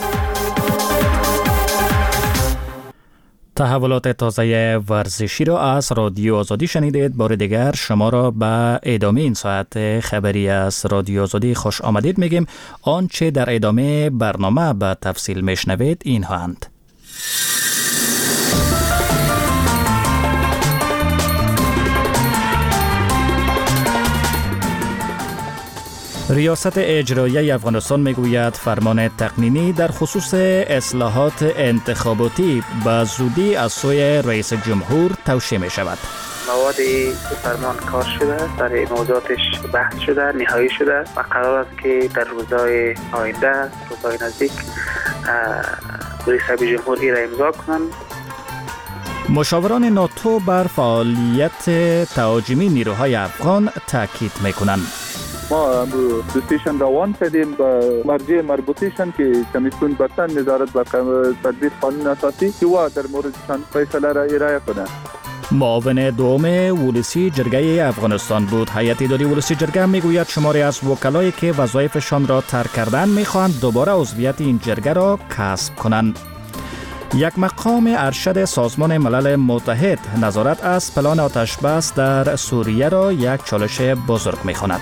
تحولات تازه ورزشی را از رادیو آزادی شنیدید. بار دیگر شما را به ادامه این ساعت خبری از رادیو آزادی خوش آمدید میگیم. آنچه در ادامه برنامه به تفصیل میشنوید اینها اند. ریاست اجرایی افغانستان میگوید فرمان تقنینی در خصوص اصلاحات انتخاباتی به زودی از سوی رئیس جمهور توشیح می شود. مواد فرمان کار شده، در موضوعاتش بحث شده، نهایی شده و قرار است که در روزهای آینده، روزهای نزدیک رئیس جمهور را امضا کنند. مشاوران ناتو بر فعالیت تهاجمی نیروهای افغان تاکید میکنند. ما دوستیشان روان کردیم به مرجع مربوطیشان که کمیسیون برتن نظارت بر تطبیق قانون اساسی که وا در موردشان فیصله را ارائه کنند. معاون دوم ولسی جرگه افغانستان بود. هیئت اداری ولسی جرگه میگوید شماری از وکلایی که وظایفشان را ترک کردن میخواهند دوباره عضویت این جرگه را کسب کنند. یک مقام ارشد سازمان ملل متحد نظارت از پلان آتش بس در سوریه را یک چالش بزرگ میخواند.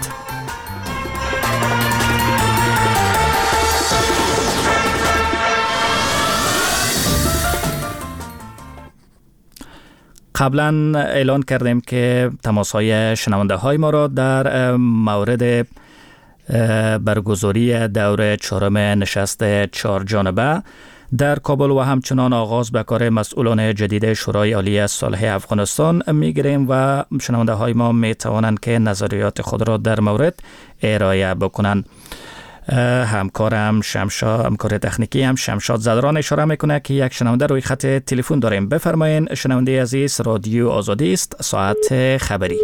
قبلا اعلان کردیم که تماس‌های شنونده های ما را در مورد برگزاری دور چهارم نشست چهار جانبه در کابل و همچنان آغاز به کار مسئولان جدید شورای عالی صلح افغانستان میگیریم و شنونده های ما می توانند که نظریات خود را در مورد ارائه بکنند. همکارم شمشاد، همکار تکنیکی هم شمشاد زدران اشاره میکنه که یک شنونده روی خط تلفن داریم. بفرمایید شنونده عزیز، رادیو آزادی است، ساعت خبری.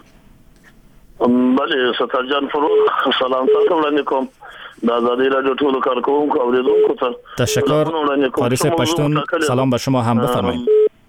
بله ستار جان فروغ، سلام تاسو وړاندې کوم. د آزادی رادیو ټولو کارکوونکو اوریدونکو ته تشکر. قاری صاحب پشتون سلام به شما هم بفرمایید.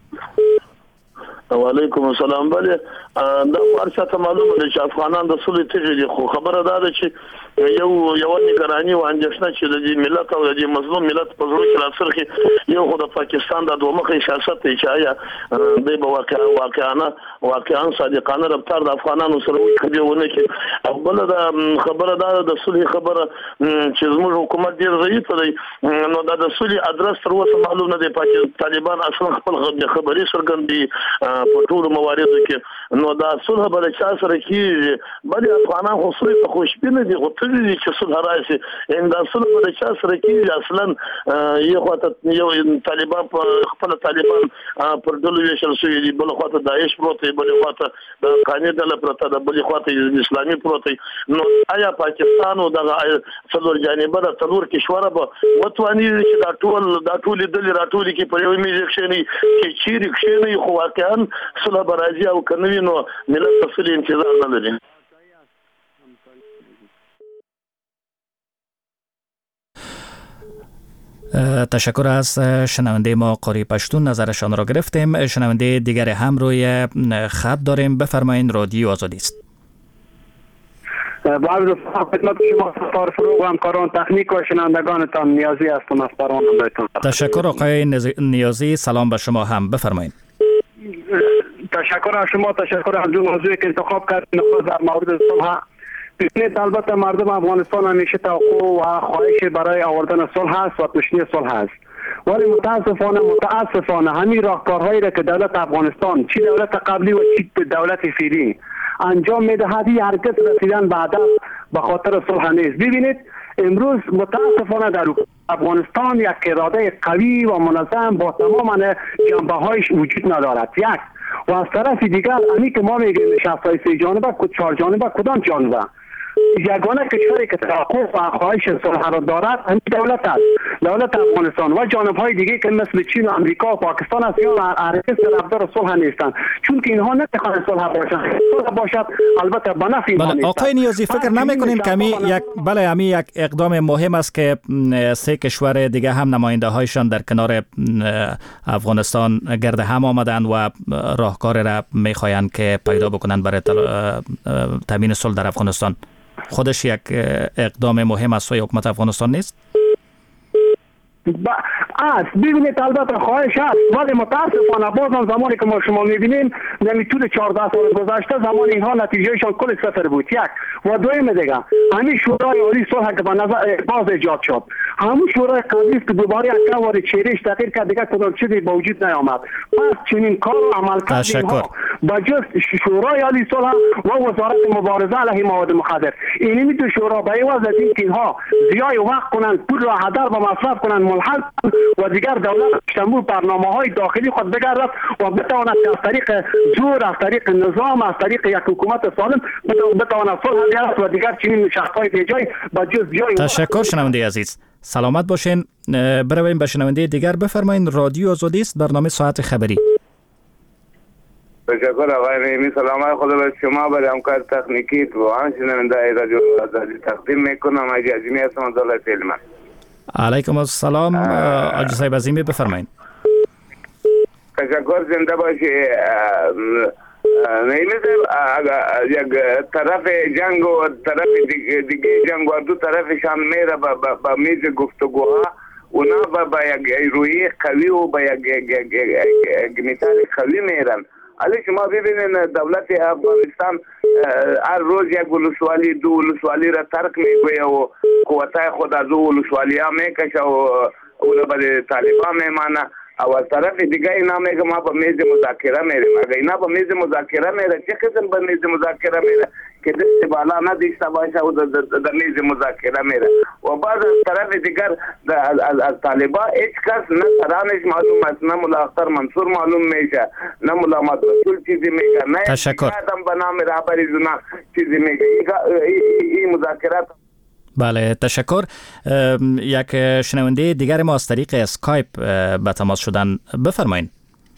و علیکم السلام. بله دا ورڅته معلومه ده چې افغانان د سولې تیږي دي، خو خبره ده چې یو یو نگرانی و اندېښنه چې د ملت او د مظلوم ملت په زړه کې راڅرخي یو خو د پاکستان د دوه مخې سیاست دی چې آیا د واقعا واقعانه واقعا صادقانه رفتار د افغانانو سره وکړي ونه کې او بل د خبره ده د سولې خبره چې زموږ حکومت ډیر ضعیف دی، نو دا د سولې ادرس تر اوسه معلوم نه دی. پاکستان طالبان اصلا خپل خبري څرګندي په ټولو مواردو کې، نو دا صلح به چا سره کیږي؟ بلې افغانان خو سولې ته خوشبینه دي، خو ته دي چې صلح راشي ان دا صلح به چا سره کیږي؟ اصلا یو خواته یو طالبان په خپل طالبان پر ډلو ویشل شوي دي، بل خواته داعش پروت دی، بل خواته د قانې ډله پروته ده، بل خواته اسلامي پروت دی. نو آیا پاکستان او دغه څلور جانبه د څلور کشوره به وتواني چې دا ټول دا ټول ډلې راټولې کې په یو میز کښېني چې چیرې کښېني، خو واقعا صلح به راځي او که نه وي نو ملت ته صلح انتظار نه لري. تشکر از شنونده ما قاری پشتون، نظرشان را گرفتیم. شنونده دیگر هم روی خط داریم. بفرمایید، رادیو آزادی است. با عرض سلام خدمت شما ستار فروغ و همکاران تکنیک و شنوندگانتان، نیازی هستم از پروان بهتون. تشکر آقای نیازی، سلام به شما هم. بفرمایید. تشکر از شما، تشکر از دو موضوعی که انتخاب کردین در مورد صلح. پیشنهاد البته مردم افغانستان همیشه توقع و خواهش برای آوردن صلح است و تشنه صلح است، ولی متاسفانه متاسفانه همین راهکارهایی را که دولت افغانستان چی دولت قبلی و چی دولت فعلی انجام میدهد هرگز رسیدن به هدف به خاطر صلح نیست. ببینید امروز متاسفانه در افغانستان یک اراده قوی و منظم با تمام جنبه هایش وجود ندارد. یک و از طرف دیگر امی که ما میگیم نشست های سه جانبه چهار جانبه کدام جانبه؟ یگانه کشوری که توقف و خواهش صلح را دارد همین دولت است، دولت افغانستان و جانب‌های دیگه که مثل چین و امریکا و پاکستان است یا حرکت طرفدار صلح نیستند، چون که اینها نمی‌خواهند صلح باشد. صلح باشد البته به نفع اینها نیست. آقای نیازی فکر نمی‌کنین که می یک بله همی یک اقدام مهم است که سه کشور دیگه هم نماینده هایشان در کنار افغانستان گرد هم آمدن و راهکار را می‌خواهند که پیدا بکنند برای تامین صلح در افغانستان. خودش یک اقدام مهم است و حکومت افغانستان نیست؟ با است ببینید البته خواهش هست، ولی متاسفانه باز زمانی که ما شما میبینیم در طول چهارده سال گذشته زمان اینها نتیجهشان کل صفر بود. یک و دویم دیگه همین شورای عالی صلح که به نظر باز ایجاد شد، همون شورای قضیه که دوباره یک وارد چهرهش تغییر کرد دیگه کدام چیزی به وجود نیامد. پس چنین کار و عمل کرد اینها با جز شورای عالی صلح و وزارت مبارزه علیه مواد مخدر اینی میتونه شورا به عوض از این که اینها ضیاع وقت کنند، پول را هدر و مصرف کنند ملحق و دیگر دولت شامل برنامه‌های داخلی خود بگردد و بتواند از طریق زور، از طریق نظام، از طریق یک حکومت سالم بتواند صلح بیارد و دیگر چنین شخص‌های بیجای با جز ضیاع. تشکر شنونده عزیز، سلامت باشین. برویم به شنونده دیگر. بفرمایید. رادیو آزادی است، برنامه ساعت خبری. تشکر آقای رحیمی. سلامت خدا به شما، برای همکار تکنیکی و هم شنونده رادیو آزادی تقدیم میکنم. حاجی عظیمی هستم از دولت علمان. علیکم السلام. حاجی صاحب عظیمی بفرمایید. تشکر، زنده باشی. رحیمی صاحب یک طرف جنگ و طرف دیگه جنگ و دو طرفشان میره با میز گفتگوها، اونا با یک روی قوی و با یک مثال قوی میرن. علی شما ببینید دولت افغانستان هر روز یک ولسوالی دو ولسوالی را ترک میگویه و قوتای خود از او ولسوالی ها میکشه و اونا برای طالبان میمانه، او از طرف دیگه اینا میگه ما با میز مذاکره میریم. اگه اینا با میز مذاکره میره چه قسم با میز مذاکره میره که دست بالا نداشته باشه و در میز مذاکره میره. و بعد از طرف دیگر از, از طالبان هیچ کس نه سرانش معلوم است، نه ملا اختر منصور معلوم میشه، نه ملا محمد رسول چیزی میگه، نه آدم به نام رهبری زنا چیزی میگه. این مذاکرات. بله تشکر. یک شنونده دیگر ما از طریق اسکایپ به تماس شدن. بفرمایید.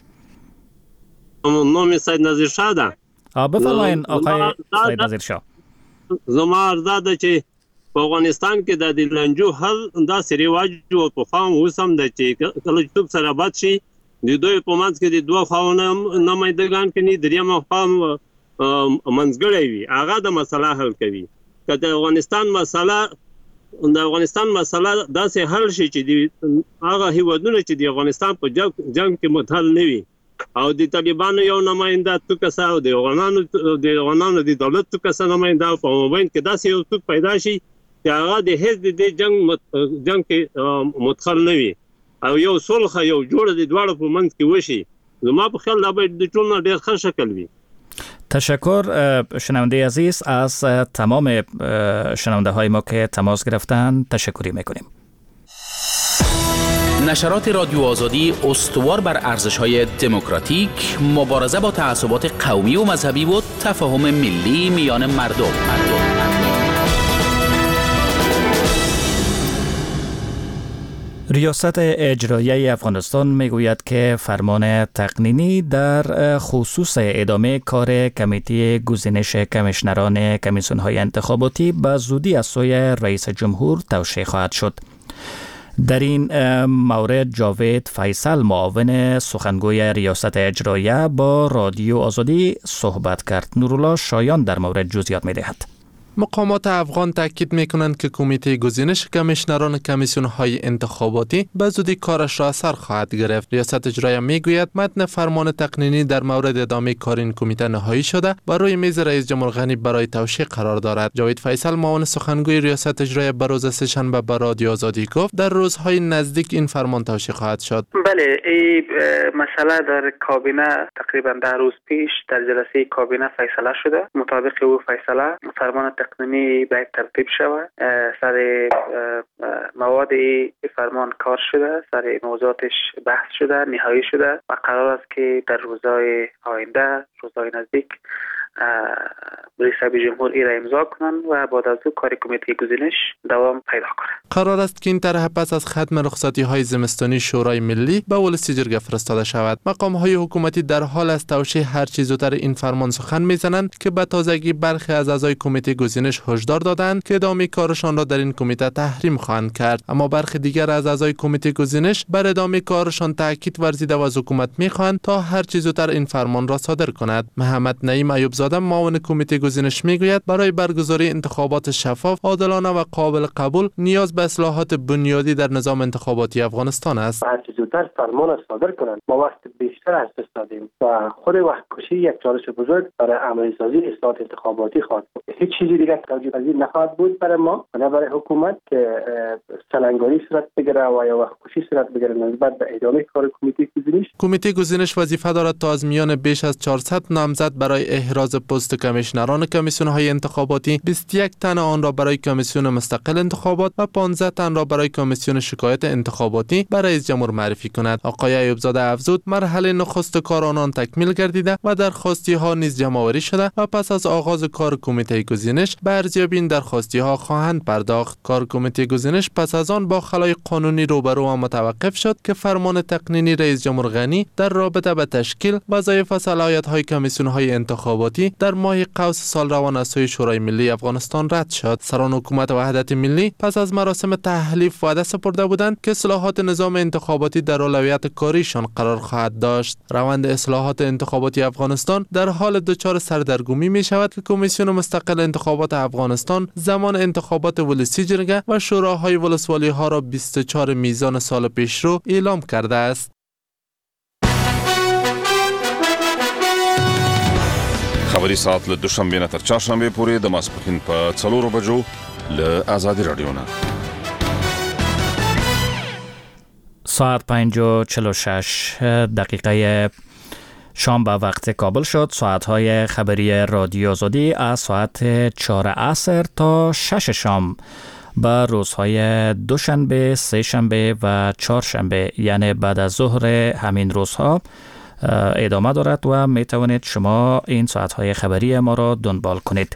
نام سید نظیر شاه ده. بفرمایید آقای سید نظیر شاه. زما عرضه ده چې په افغانستان کې د دلنجو حل داسې رواج او په خام اوس هم ده چې کله چې څوک سره بد شي د دوی په منځ کې د دوه خواونه نمایندګان کې نه دریم خوا منځګړی وي، هغه د مسله حل کوي. که د افغانستان مسله د افغانستان مسله داسې حل شي چې د هغه هیوادونه چې د افغانستان په جنگ کې متحل نه وي او د طالبانو یو نماینده تو کسه او د افغانانو د افغانانو د دولت تو کسه نماینده په مابین کې داسې یو څوک پیدا شي چې هغه د هیڅ د جنگ جنگ کې متحل نه وي او یو صلح یو جوړه د دواړو په منځ کې وشي، زما په خیال دا به د ټول نه ډېر ښه شکل وي. تشکر شنونده عزیز. از تمام شنونده های ما که تماس گرفتن تشکری میکنیم. نشرات رادیو آزادی استوار بر ارزش‌های دموکراتیک، مبارزه با تعصبات قومی و مذهبی و تفاهم ملی میان مردم. ریاست اجرایی افغانستان میگوید که فرمان تقنینی در خصوص ادامه کار کمیته گزینش کمیشنران کمیسیون‌های انتخاباتی به زودی از سوی رئیس جمهور توشیح خواهد شد. در این مورد جاوید فیصل معاون سخنگوی ریاست اجرایی با رادیو آزادی صحبت کرد. نورالله شایان در مورد جزئیات می‌دهد. مقامات افغان تاکید میکنند که کمیته گزینش کمیشنران کمیسیون‌های انتخاباتی به زودی کارش را سر خواهد گرفت. ریاست اجرایی میگوید متن فرمان تقنینی در مورد ادامه کار این کمیته نهایی شده و روی میز رئیس جمهور غنی برای توشیح قرار دارد. جاوید فیصل معاون سخنگوی ریاست اجرایی به روز سه‌شنبه به رادیو آزادی گفت در روزهای نزدیک این فرمان توشیح خواهد شد. بله، این مسئله در کابینه تقریبا ده روز پیش در جلسه کابینه فیصله شده. مطابق او فیصله فرمان تقنینی باید ترتیب شود. سر مواد فرمان کار شده، سر موضوعاتش بحث شده، نهایی شده و قرار است که در روزهای آینده، روزهای نزدیک رئیس جمهور ای را امضا کنند و بعد از او کار کمیته گزینش دوام پیدا کنه. قرار است که این طرح پس از ختم رخصتی های زمستانی شورای ملی به ولسی جرگه فرستاده شود. مقام های حکومتی در حال از توشیح هر چه زودتر این فرمان سخن میزنند که به تازگی برخی از اعضای کمیته گزینش هشدار دادند که ادامه کارشان را در این کمیته تحریم خواهند کرد، اما برخی دیگر از اعضای کمیته گزینش بر ادامه کارشان تاکید ورزیده و از حکومت میخواهند تا هر چه زودتر این فرمان را صادر کند. محمد نعیم ایوب زاده معاون کمیته گزینش میگوید برای برگزاری انتخابات شفاف، عادلانه و قابل قبول نیاز به اصلاحات بنیادی در نظام انتخاباتی افغانستان است. هر چه زودتر فرمان صادر کنند. ما وقت بیشتر از دست دادیم و خود وقت کشی یک چالش بزرگ برای عملی سازی اصلاحات انتخاباتی خواهد بود. هیچ چیزی دیگر توجیه پذیر نخواهد بود برای ما و نه برای حکومت که سلنگاری صورت بگیره و یا وقت کشی صورت بگیره نسبت به ادامه کار کمیته گزینش. کمیته گزینش وظیفه دارد تا از میان بیش از چهارصد نامزد برای احراز پست کمیشنران کمیسیون‌های انتخاباتی بیست و یک تن آن را برای کمیسیون مستقل انتخابات و پانزده تن را برای کمیسیون شکایت انتخاباتی به رئیس جمهور معرفی کند. آقای ایوب زاده افزود مرحله نخست کار آنان تکمیل گردیده و درخواستی ها نیز جمع‌آوری شده و پس از آغاز کار کمیته گزینش به ارزیابی این درخواستی ها خواهند پرداخت. کار کمیته گزینش پس از آن با خلای قانونی روبرو و متوقف شد که فرمان تقنینی رئیس جمهور غنی در رابطه به تشکیل وظایف و صلاحیت‌های کمیسیون‌های انتخاباتی در ماه قوس سال روان از سوی شورای ملی افغانستان رد شد. سران حکومت وحدت ملی پس از مراسم تحلیف وعده سپرده بودند که اصلاحات نظام انتخاباتی در اولویت کاریشان قرار خواهد داشت. روند اصلاحات انتخاباتی افغانستان در حال دچار سردرگمی می شود که کمیسیون مستقل انتخابات افغانستان زمان انتخابات ولسی جرگه و شوراهای ولسوالی ها را بیست و چهار میزان سال پیشرو اعلام کرده است. خبری ساعت له دوشنبه نه تر چهارشنبه پورې د ماسپښین په څلورو بجو له آزادی رادیو نه. ساعت پنج و چهل و شش دقیقه شام به وقت کابل شد. ساعتهای خبری رادیو آزادی از ساعت چهار عصر تا شش شام به روزهای دوشنبه، سه شنبه و چهارشنبه یعنی بعد از ظهر همین روزها ادامه دارد و می توانید شما این ساعتهای خبری ما را دنبال کنید.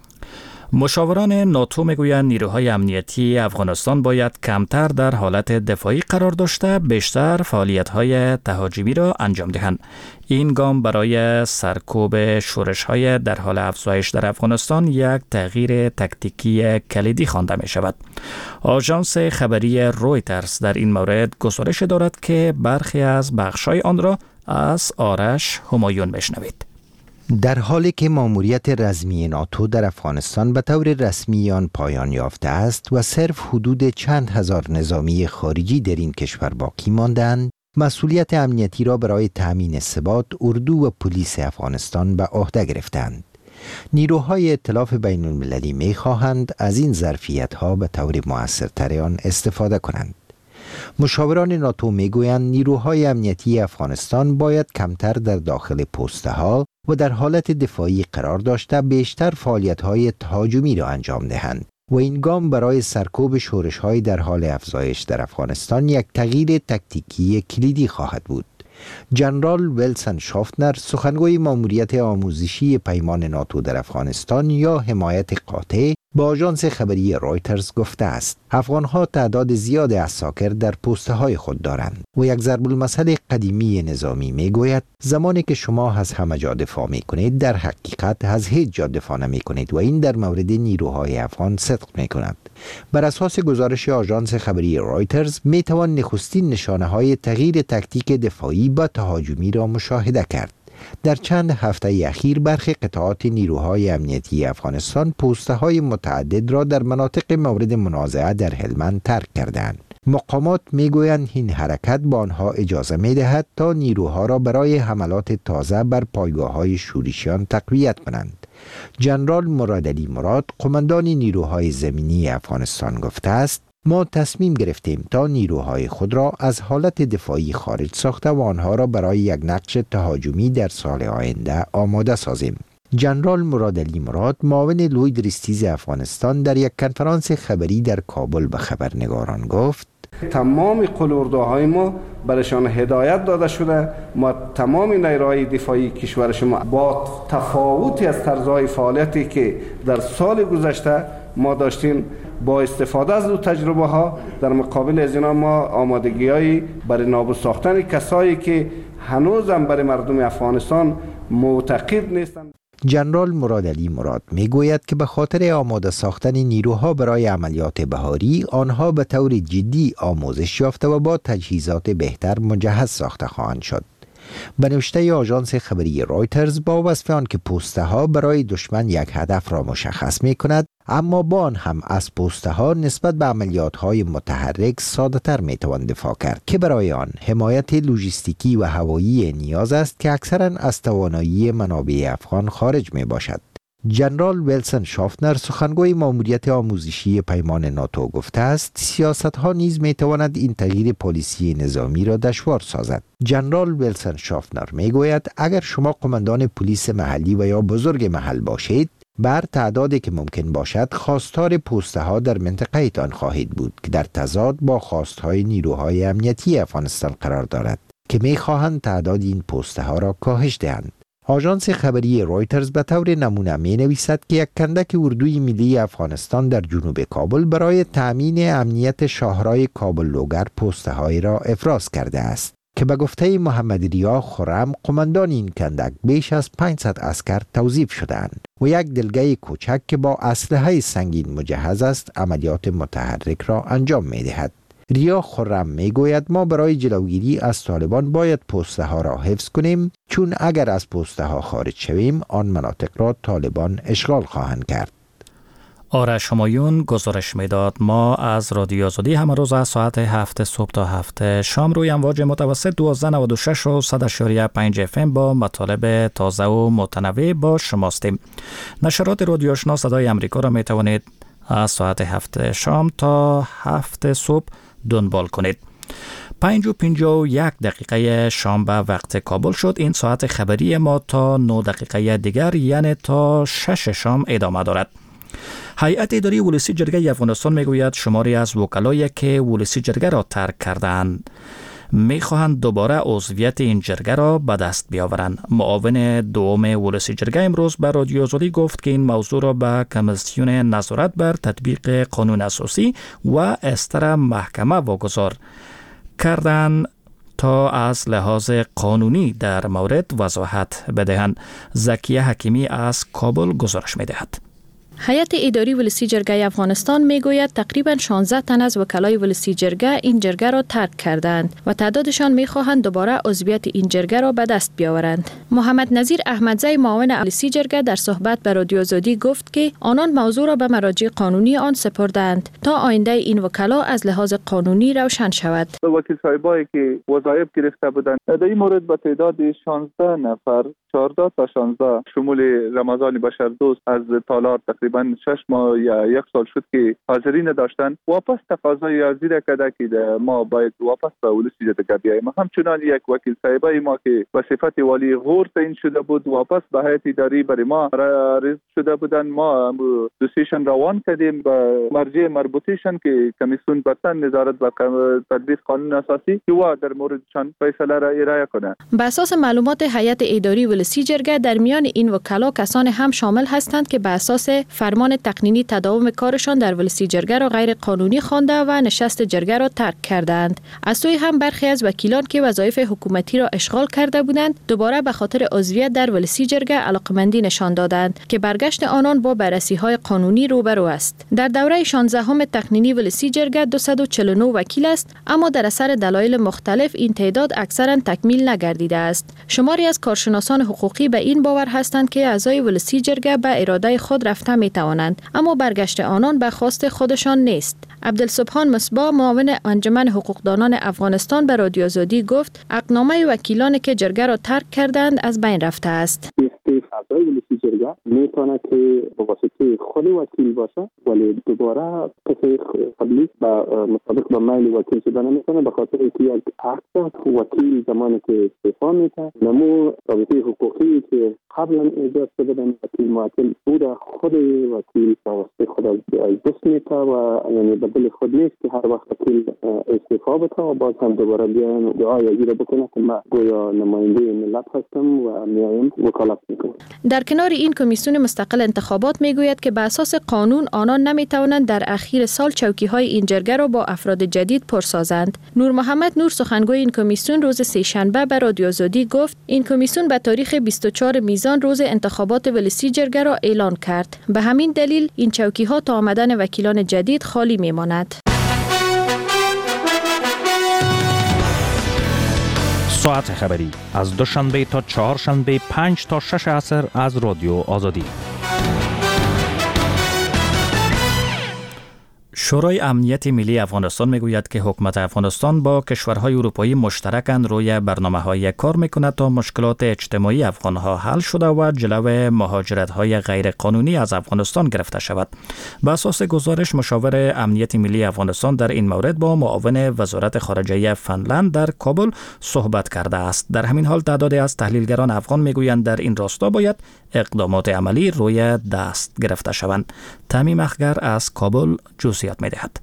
مشاوران ناتو میگویند نیروهای امنیتی افغانستان باید کمتر در حالت دفاعی قرار داشته بیشتر فعالیت‌های تهاجمی را انجام دهند. این گام برای سرکوب شورش‌های در حال افزایش در افغانستان یک تغییر تکتیکی کلیدی خوانده می شود. آژانس خبری رویترز در این مورد گزارش دارد که برخی از بخش‌های آن را از آرش همایون بشنوید. در حالی که ماموریت رزمی ناتو در افغانستان به طور رسمی آن پایان یافته است و صرف حدود چند هزار نظامی خارجی در این کشور باقی ماندند، مسئولیت امنیتی را برای تأمین ثبات اردو و پلیس افغانستان به عهده گرفتند. نیروهای ائتلاف بین المللی می خواهند از این ظرفیت‌ها به طور مؤثرتر آن استفاده کنند. مشاوران ناتو می گویند نیروهای امنیتی افغانستان باید کمتر در داخل پسته ها و در حالت دفاعی قرار داشته بیشتر فعالیت‌های تهاجمی را انجام دهند و این گام برای سرکوب شورش‌های در حال افزایش در افغانستان یک تغییر تکتیکی کلیدی خواهد بود. جنرال ویلسن شافتنر سخنگوی ماموریت آموزشی پیمان ناتو در افغانستان یا حمایت قاطع با آژانس خبری رویترز گفته است افغانها تعداد زیاد عساکر در پسته های خود دارند و یک ضرب المثل قدیمی نظامی می گوید زمانی که شما از همه جا دفاع می کنید در حقیقت از هیچ جا دفاع نمی کنید و این در مورد نیروهای افغان صدق می کند. بر اساس گزارش آژانس خبری رویترز می توان نخستین نشانه های تغییر تکتیک دفاعی با تهاجمی را مشاهده کرد. در چند هفته اخیر برخی قطعات نیروهای امنیتی افغانستان پوسته های متعدد را در مناطق مورد منازعه در هلمند ترک کردند. مقامات میگویند این حرکت با آنها اجازه میدهد تا نیروها را برای حملات تازه بر پایگاه‌های شورشیان تقویت کنند. جنرال مرادعلی مراد قماندان نیروهای زمینی افغانستان گفته است ما تصمیم گرفتیم تا نیروهای خود را از حالت دفاعی خارج ساخته و آنها را برای یک نقش تهاجمی در سال آینده آماده سازیم. جنرال مرادعلی مراد معاون لوید ریستیز افغانستان در یک کنفرانس خبری در کابل به خبرنگاران گفت تمام قلوردوهای ما برشان هدایت داده شده. ما تمام نیروهای دفاعی کشور شما با تفاوتی از طرزهای فعالیتی که در سال گذشته ما داشتیم، با استفاده از دو تجربه ها در مقابل از اینا ما آمادگی‌های برای نابود ساختن کسایی که هنوزم برای مردم افغانستان معتقد نیستند. جنرال مرادعلی مراد می گوید که به خاطر آماده ساختن نیروها برای عملیات بهاری، آنها به طور جدی آموزش یافته و با تجهیزات بهتر مجهز ساخته خواهند شد. به نوشته آژانس خبری رایترز، با وصف آن که پوسته ها برای دشمن یک هدف را مشخص می کند، اما با آن هم از پوسته ها نسبت به عملیات های متحرک ساده تر می توان دفاع کرد که برای آن حمایت لوجستیکی و هوایی نیاز است که اکثرا از توانایی منابع افغان خارج می باشد. جنرال ویلسن شافنر، سخنگوی ماموریت آموزشی پیمان ناتو، گفته است سیاست ها نیز می تواند این تغییر پلیسی نظامی را دشوار سازد. جنرال ویلسن شافنر می گوید اگر شما قماندان پلیس محلی و یا بزرگ محل باشید، بر تعدادی که ممکن باشد خواستار پوسته ها در منطقه ایتان خواهید بود که در تضاد با خواستهای نیروهای امنیتی افغانستان قرار دارد که می خواهند تعداد این پوسته ها را کاهش دهند. آژانس خبری رایترز به طور نمونه می نویسد که یک کندک اردوی ملی افغانستان در جنوب کابل برای تأمین امنیت شاهرای کابل لوگر پوسته های را افراز کرده است که به گفته محمد ریا خرم، قماندان این کندک، بیش از پانصد عسکر توظیف شدند و یک دلگه کوچک که با اسلحه سنگین مجهز است عملیات متحرک را انجام می دهد. ریا خرم می گوید ما برای جلوگیری از طالبان باید پوسته ها را حفظ کنیم، چون اگر از پوسته ها خارج شویم آن مناطق را طالبان اشغال خواهند کرد. آرش همایون گزارش میداد. ما از رادیو آزادی همه روز از ساعت هفت صبح تا هفت شام روی امواج متوسط دوازده نود و شش و صد و اشاریه پنج اف ام با مطالب تازه و متنوع با شماستیم. نشرات رادیو آشنا صدای امریکا را می توانید از ساعت هفت شام تا هفت صبح دنبال کنید. پنج و پنجاه و یک دقیقه شام به وقت کابل شد. این ساعت خبری ما تا نه دقیقه دیگر یعنی تا شش شام ادامه دارد. هیئت اداری ولسی جرگه افغانستان میگوید شماری از وکلایی که ولسی جرگه را ترک کردند میخواهند دوباره عضویت این جرگه را به دست بیاورند. معاون دوم ولسی جرگه امروز به رادیو آزادی گفت که این موضوع را به کمیسیون نظارت بر تطبیق قانون اساسی و استر محکمه واگذار کردند تا از لحاظ قانونی در مورد وضاحت بدهند. زکیه حکیمی از کابل گزارش میدهد. هیئت اداری ولسی جرگه افغانستان میگوید تقریبا شانزده تن از وکلای ولسی جرگه این جرگه را ترک کردند و تعدادشان میخواهند دوباره عضویت این جرگه را به دست بیاورند. محمد نظیر احمدزی معاون ولسی جرگه در صحبت به رادیو آزادی گفت که آنان موضوع را به مراجع قانونی آن سپردند تا آینده این وکلا از لحاظ قانونی روشن شود. وکیل صاحبایی که وظایف گرفته بودند در این مورد به تعداد شانزده نفر، چهارده تا شانزده شمول رمضان بشردوست از تالار تقریبا شش ماه یا یک سال شد که حاضرین داشتن، واپس تقاضای عرضی را کرده که ما باید واپس به ولسی جرگه بیاییم. همچنان یک وکیل صاحبای ما که به صفت والی غور تعیین شده بود واپس به هیئت اداری برای ما عرض شده بودند. ما دوسیشن روان کردیم به مرجع مربوطیشن که کمیسیون برتن نظارت بر تطبیق قانون اساسی که وا در موردشان فیصله را ارائه کنند. به اساس معلومات هیئت اداری ولسی جرگه در میان این وکلا کسان هم شامل هستند که به اساس فرمان تقنینی تداوم کارشان در ولسی جرگه را غیر قانونی خوانده و نشست جرگه را ترک کردند. از سوی هم برخی از وکیلان که وظایف حکومتی را اشغال کرده بودند دوباره به خاطر عضویت در ولسی جرگه علاقمندی نشان دادند که برگشت آنان با بررسی‌های قانونی روبرو است. در دوره شانزدهم تقنینی ولسی جرگه دویست و چهل و نه وکیل است، اما در اثر دلایل مختلف این تعداد اکثرا تکمیل نگردیده است. شماری از کارشناسان حقوقی به این باور هستند که اعضای ولسی جرگه به اراده خود رفته می توانند، اما برگشت آنان به خواست خودشان نیست. عبدالسبحان مصباح معاون انجمن حقوقدانان افغانستان به رادیو آزادی گفت اقنامه وکیلانی که جرگه را ترک کردند از بین رفته است. اعضای ولسی جرگه میتونه که به واسطه خود وکیل باشه، ولی دوباره کسی قبلی با مطابق با میل وکیل شده نمیتونه، به خاطر اینکه یک عقد وکیل زمانی که استعفا میده نمو رابطه حقوقی که قبلا ایجاد شده به وکیل معطل بود، خود وکیل واسطه خود از دست میته و یعنی بدل خود نیست که هر وقت وکیل استعفا بده و باز هم دوباره بیان دعای اجرا بکنه که من گویا نماینده ملت هستم و میایم وکالت میکنم. در کنار این کمیسیون مستقل انتخابات میگوید که به اساس قانون آنان نمیتوانند در اخیر سال چوکی‌های این جرگه را با افراد جدید پرسازند. نور محمد نور سخنگوی این کمیسیون روز سه‌شنبه به رادیو آزادی گفت این کمیسیون به تاریخ بیست و چهار میزان روز انتخابات ولسی جرگه را اعلان کرد. به همین دلیل این چوکی‌ها تا آمدن وکیلان جدید خالی میماند. ساعت خبری از دوشنبه تا چهارشنبه پنج تا شش عصر از رادیو آزادی. شورای امنیت ملی افغانستان میگوید که حکومت افغانستان با کشورهای اروپایی مشترکاً روی برنامه‌های کار میکند تا مشکلات اجتماعی افغانها حل شده و جلو مهاجرت‌های غیرقانونی از افغانستان گرفته شود. بر اساس گزارش مشاور امنیت ملی افغانستان در این مورد با معاون وزارت خارجه فنلند در کابل صحبت کرده است. در همین حال تعدادی از تحلیلگران افغان میگویند در این راستا باید اقدامات عملی روی دست گرفته شوند. تمیم اخگر از کابل جزئیات می‌دهد.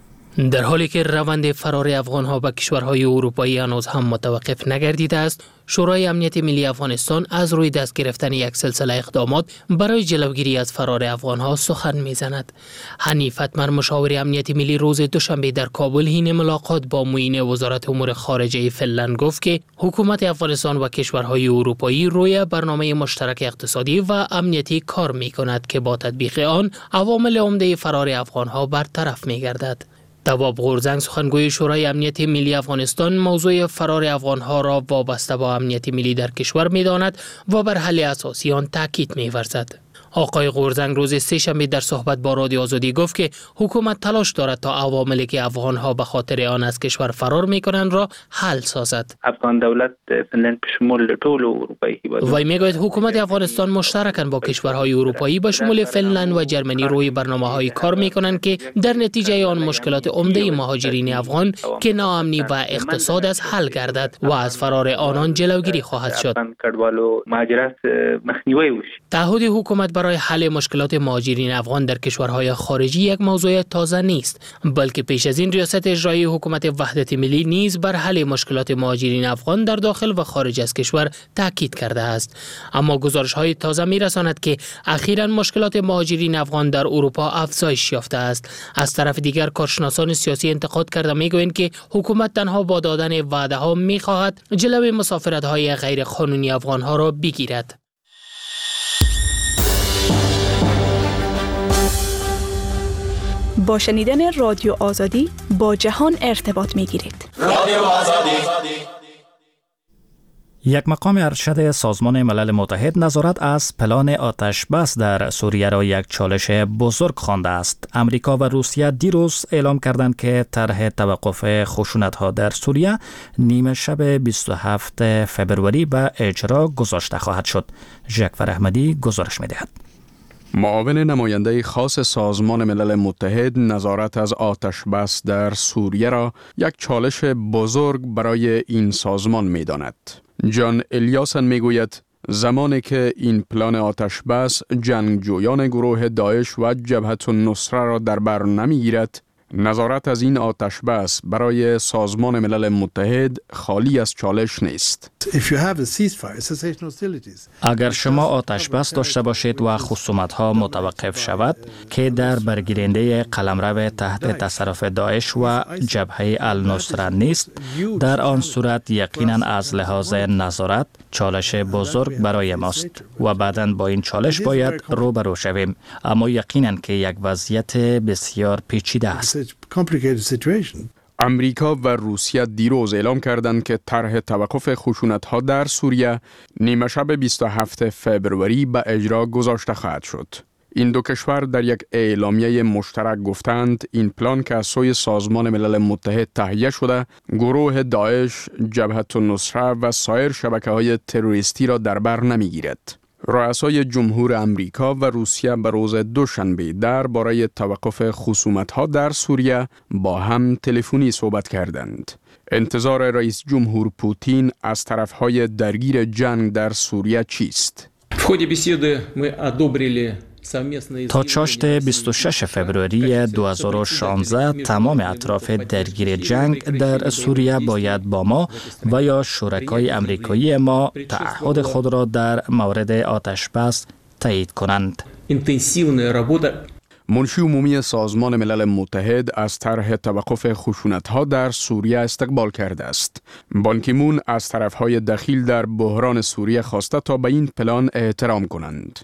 در حالی که روند فرار افغان‌ها به کشورهای اروپایی هنوز هم متوقف نگردیده است، شورای امنیت ملی افغانستان از روی دست گرفتن یک سلسله اقدامات برای جلوگیری از فرار افغان‌ها سخن می‌زند. حنیف اتمر مشاور امنیت ملی روز دوشنبه در کابل حین ملاقات با معین وزارت امور خارجه فنلند گفت که حکومت افغانستان و کشورهای اروپایی روی برنامه مشترک اقتصادی و امنیتی کار می‌کند که با تطبیق آن عوامل عمده فرار افغان‌ها برطرف می‌گردد. دواب غورزنگ سخنگوی شورای امنیت ملی افغانستان موضوع فرار افغانها را وابسته با امنیت ملی در کشور می‌داند و بر حل اساسی آن تاکید می‌ورزد. آقای غورزنگ روز سه‌شنبه در صحبت با رادیو آزادی گفت که حکومت تلاش دارد تا عواملی که افغانها به خاطر آن از کشور فرار می‌کنند را حل سازد. افغان دولت فنلند به شمول ټول اروپایی هیوادات وی میگوید حکومت افغانستان مشترکاً با کشورهای اروپایی به شمول فنلند و جرمنی روی برنامه‌های کار می‌کنند که در نتیجه آن مشکلات عمده مهاجرین افغان که ناامنی و اقتصاد از حل گردد و از فرار آنان جلوگیری خواهد شد. مهاجرت مخنیوی وشي. تعهد حکومت برای حل مشکلات مهاجرین افغان در کشورهای خارجی یک موضوع تازه نیست، بلکه پیش از این ریاست اجرایی حکومت وحدت ملی نیز بر حل مشکلات مهاجرین افغان در داخل و خارج از کشور تاکید کرده است. اما گزارش‌های تازه می‌رساند که اخیراً مشکلات مهاجرین افغان در اروپا افزایش یافته است. از طرف دیگر کارشناسان سیاسی انتقاد کرده می‌گویند که حکومت تنها با دادن وعده‌ها می‌خواهد جلوی مسافرت‌های غیر قانونی افغان‌ها را بگیرد. با شنیدن رادیو آزادی با جهان ارتباط می گیرید. رادیو آزادی. یک مقام ارشد سازمان ملل متحد نظارت از پلان آتش بس در سوریه را یک چالش بزرگ خوانده است. امریکا و روسیه دیروز اعلام کردند که طرح توقف خشونت‌ها در سوریه نیمه شب بیست و هفتم فوریه به اجرا گذاشته خواهد شد. ژکفر احمدی گزارش می‌دهد. معاون نماینده خاص سازمان ملل متحد نظارت از آتش بس در سوریه را یک چالش بزرگ برای این سازمان می داند. جان الیاسن می گوید زمانی که این پلان آتش بس جنگجویان گروه داعش و جبهت النصره را در بر نمی گیرد، نظارت از این آتش بس برای سازمان ملل متحد خالی از چالش نیست. اگر شما آتش بس داشته باشید و خصومت‌ها متوقف شود که در برگیرنده قلمرو تحت تصرف داعش و جبهه النصره نیست، در آن صورت یقیناً از لحاظ نظارت چالش بزرگ برای ماست و بعداً با این چالش باید روبرو شویم، اما یقیناً که یک وضعیت بسیار پیچیده است. امریکا و روسیه دیروز اعلام کردند که طرح توقف خشونت‌ها در سوریه نیمه شب بیست و هفتم فوریه به اجرا گذاشته خواهد شد. این دو کشور در یک اعلامیه مشترک گفتند این پلان که از سوی سازمان ملل متحد تهیه شده، گروه داعش، جبهت النصره و سایر شبکه‌های تروریستی را در بر نمی‌گیرد. رؤسای جمهور امریکا و روسیه به روز دوشنبه درباره توقف خصومت‌ها در سوریه با هم تلفنی صحبت کردند. انتظار رئیس جمهور پوتین از طرف‌های درگیر جنگ در سوریه چیست؟ تا چاشت بیست و شش فوریه دو هزار و شانزده تمام اطراف درگیر جنگ در سوریه باید با ما و یا شرکای امریکایی ما تعهد خود را در مورد آتش بس تایید کنند. منشی عمومی سازمان ملل متحد از طرح توقف خشونت‌ها در سوریه استقبال کرده است. بان کی مون از طرف‌های دخیل در بحران سوریه خواسته تا به این پلان احترام کنند.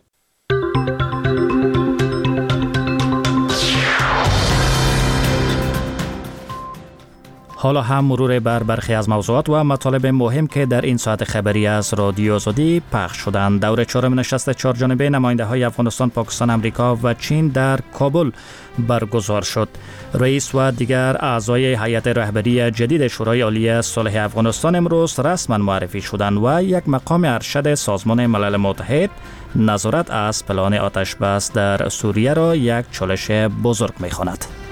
حالا هم مرور بر برخی از موضوعات و مطالب مهم که در این ساعت خبری از رادیو آزادی پخش شدند. دور چهارم نشست چهار جانبه نماینده های افغانستان، پاکستان، امریکا و چین در کابل برگزار شد. رئیس و دیگر اعضای هیئت رهبری جدید شورای عالی صلح افغانستان امروز رسما معرفی شدند و یک مقام ارشد سازمان ملل متحد نظارت از پلان آتش بس در سوریه را یک چالش بزرگ می‌خواند.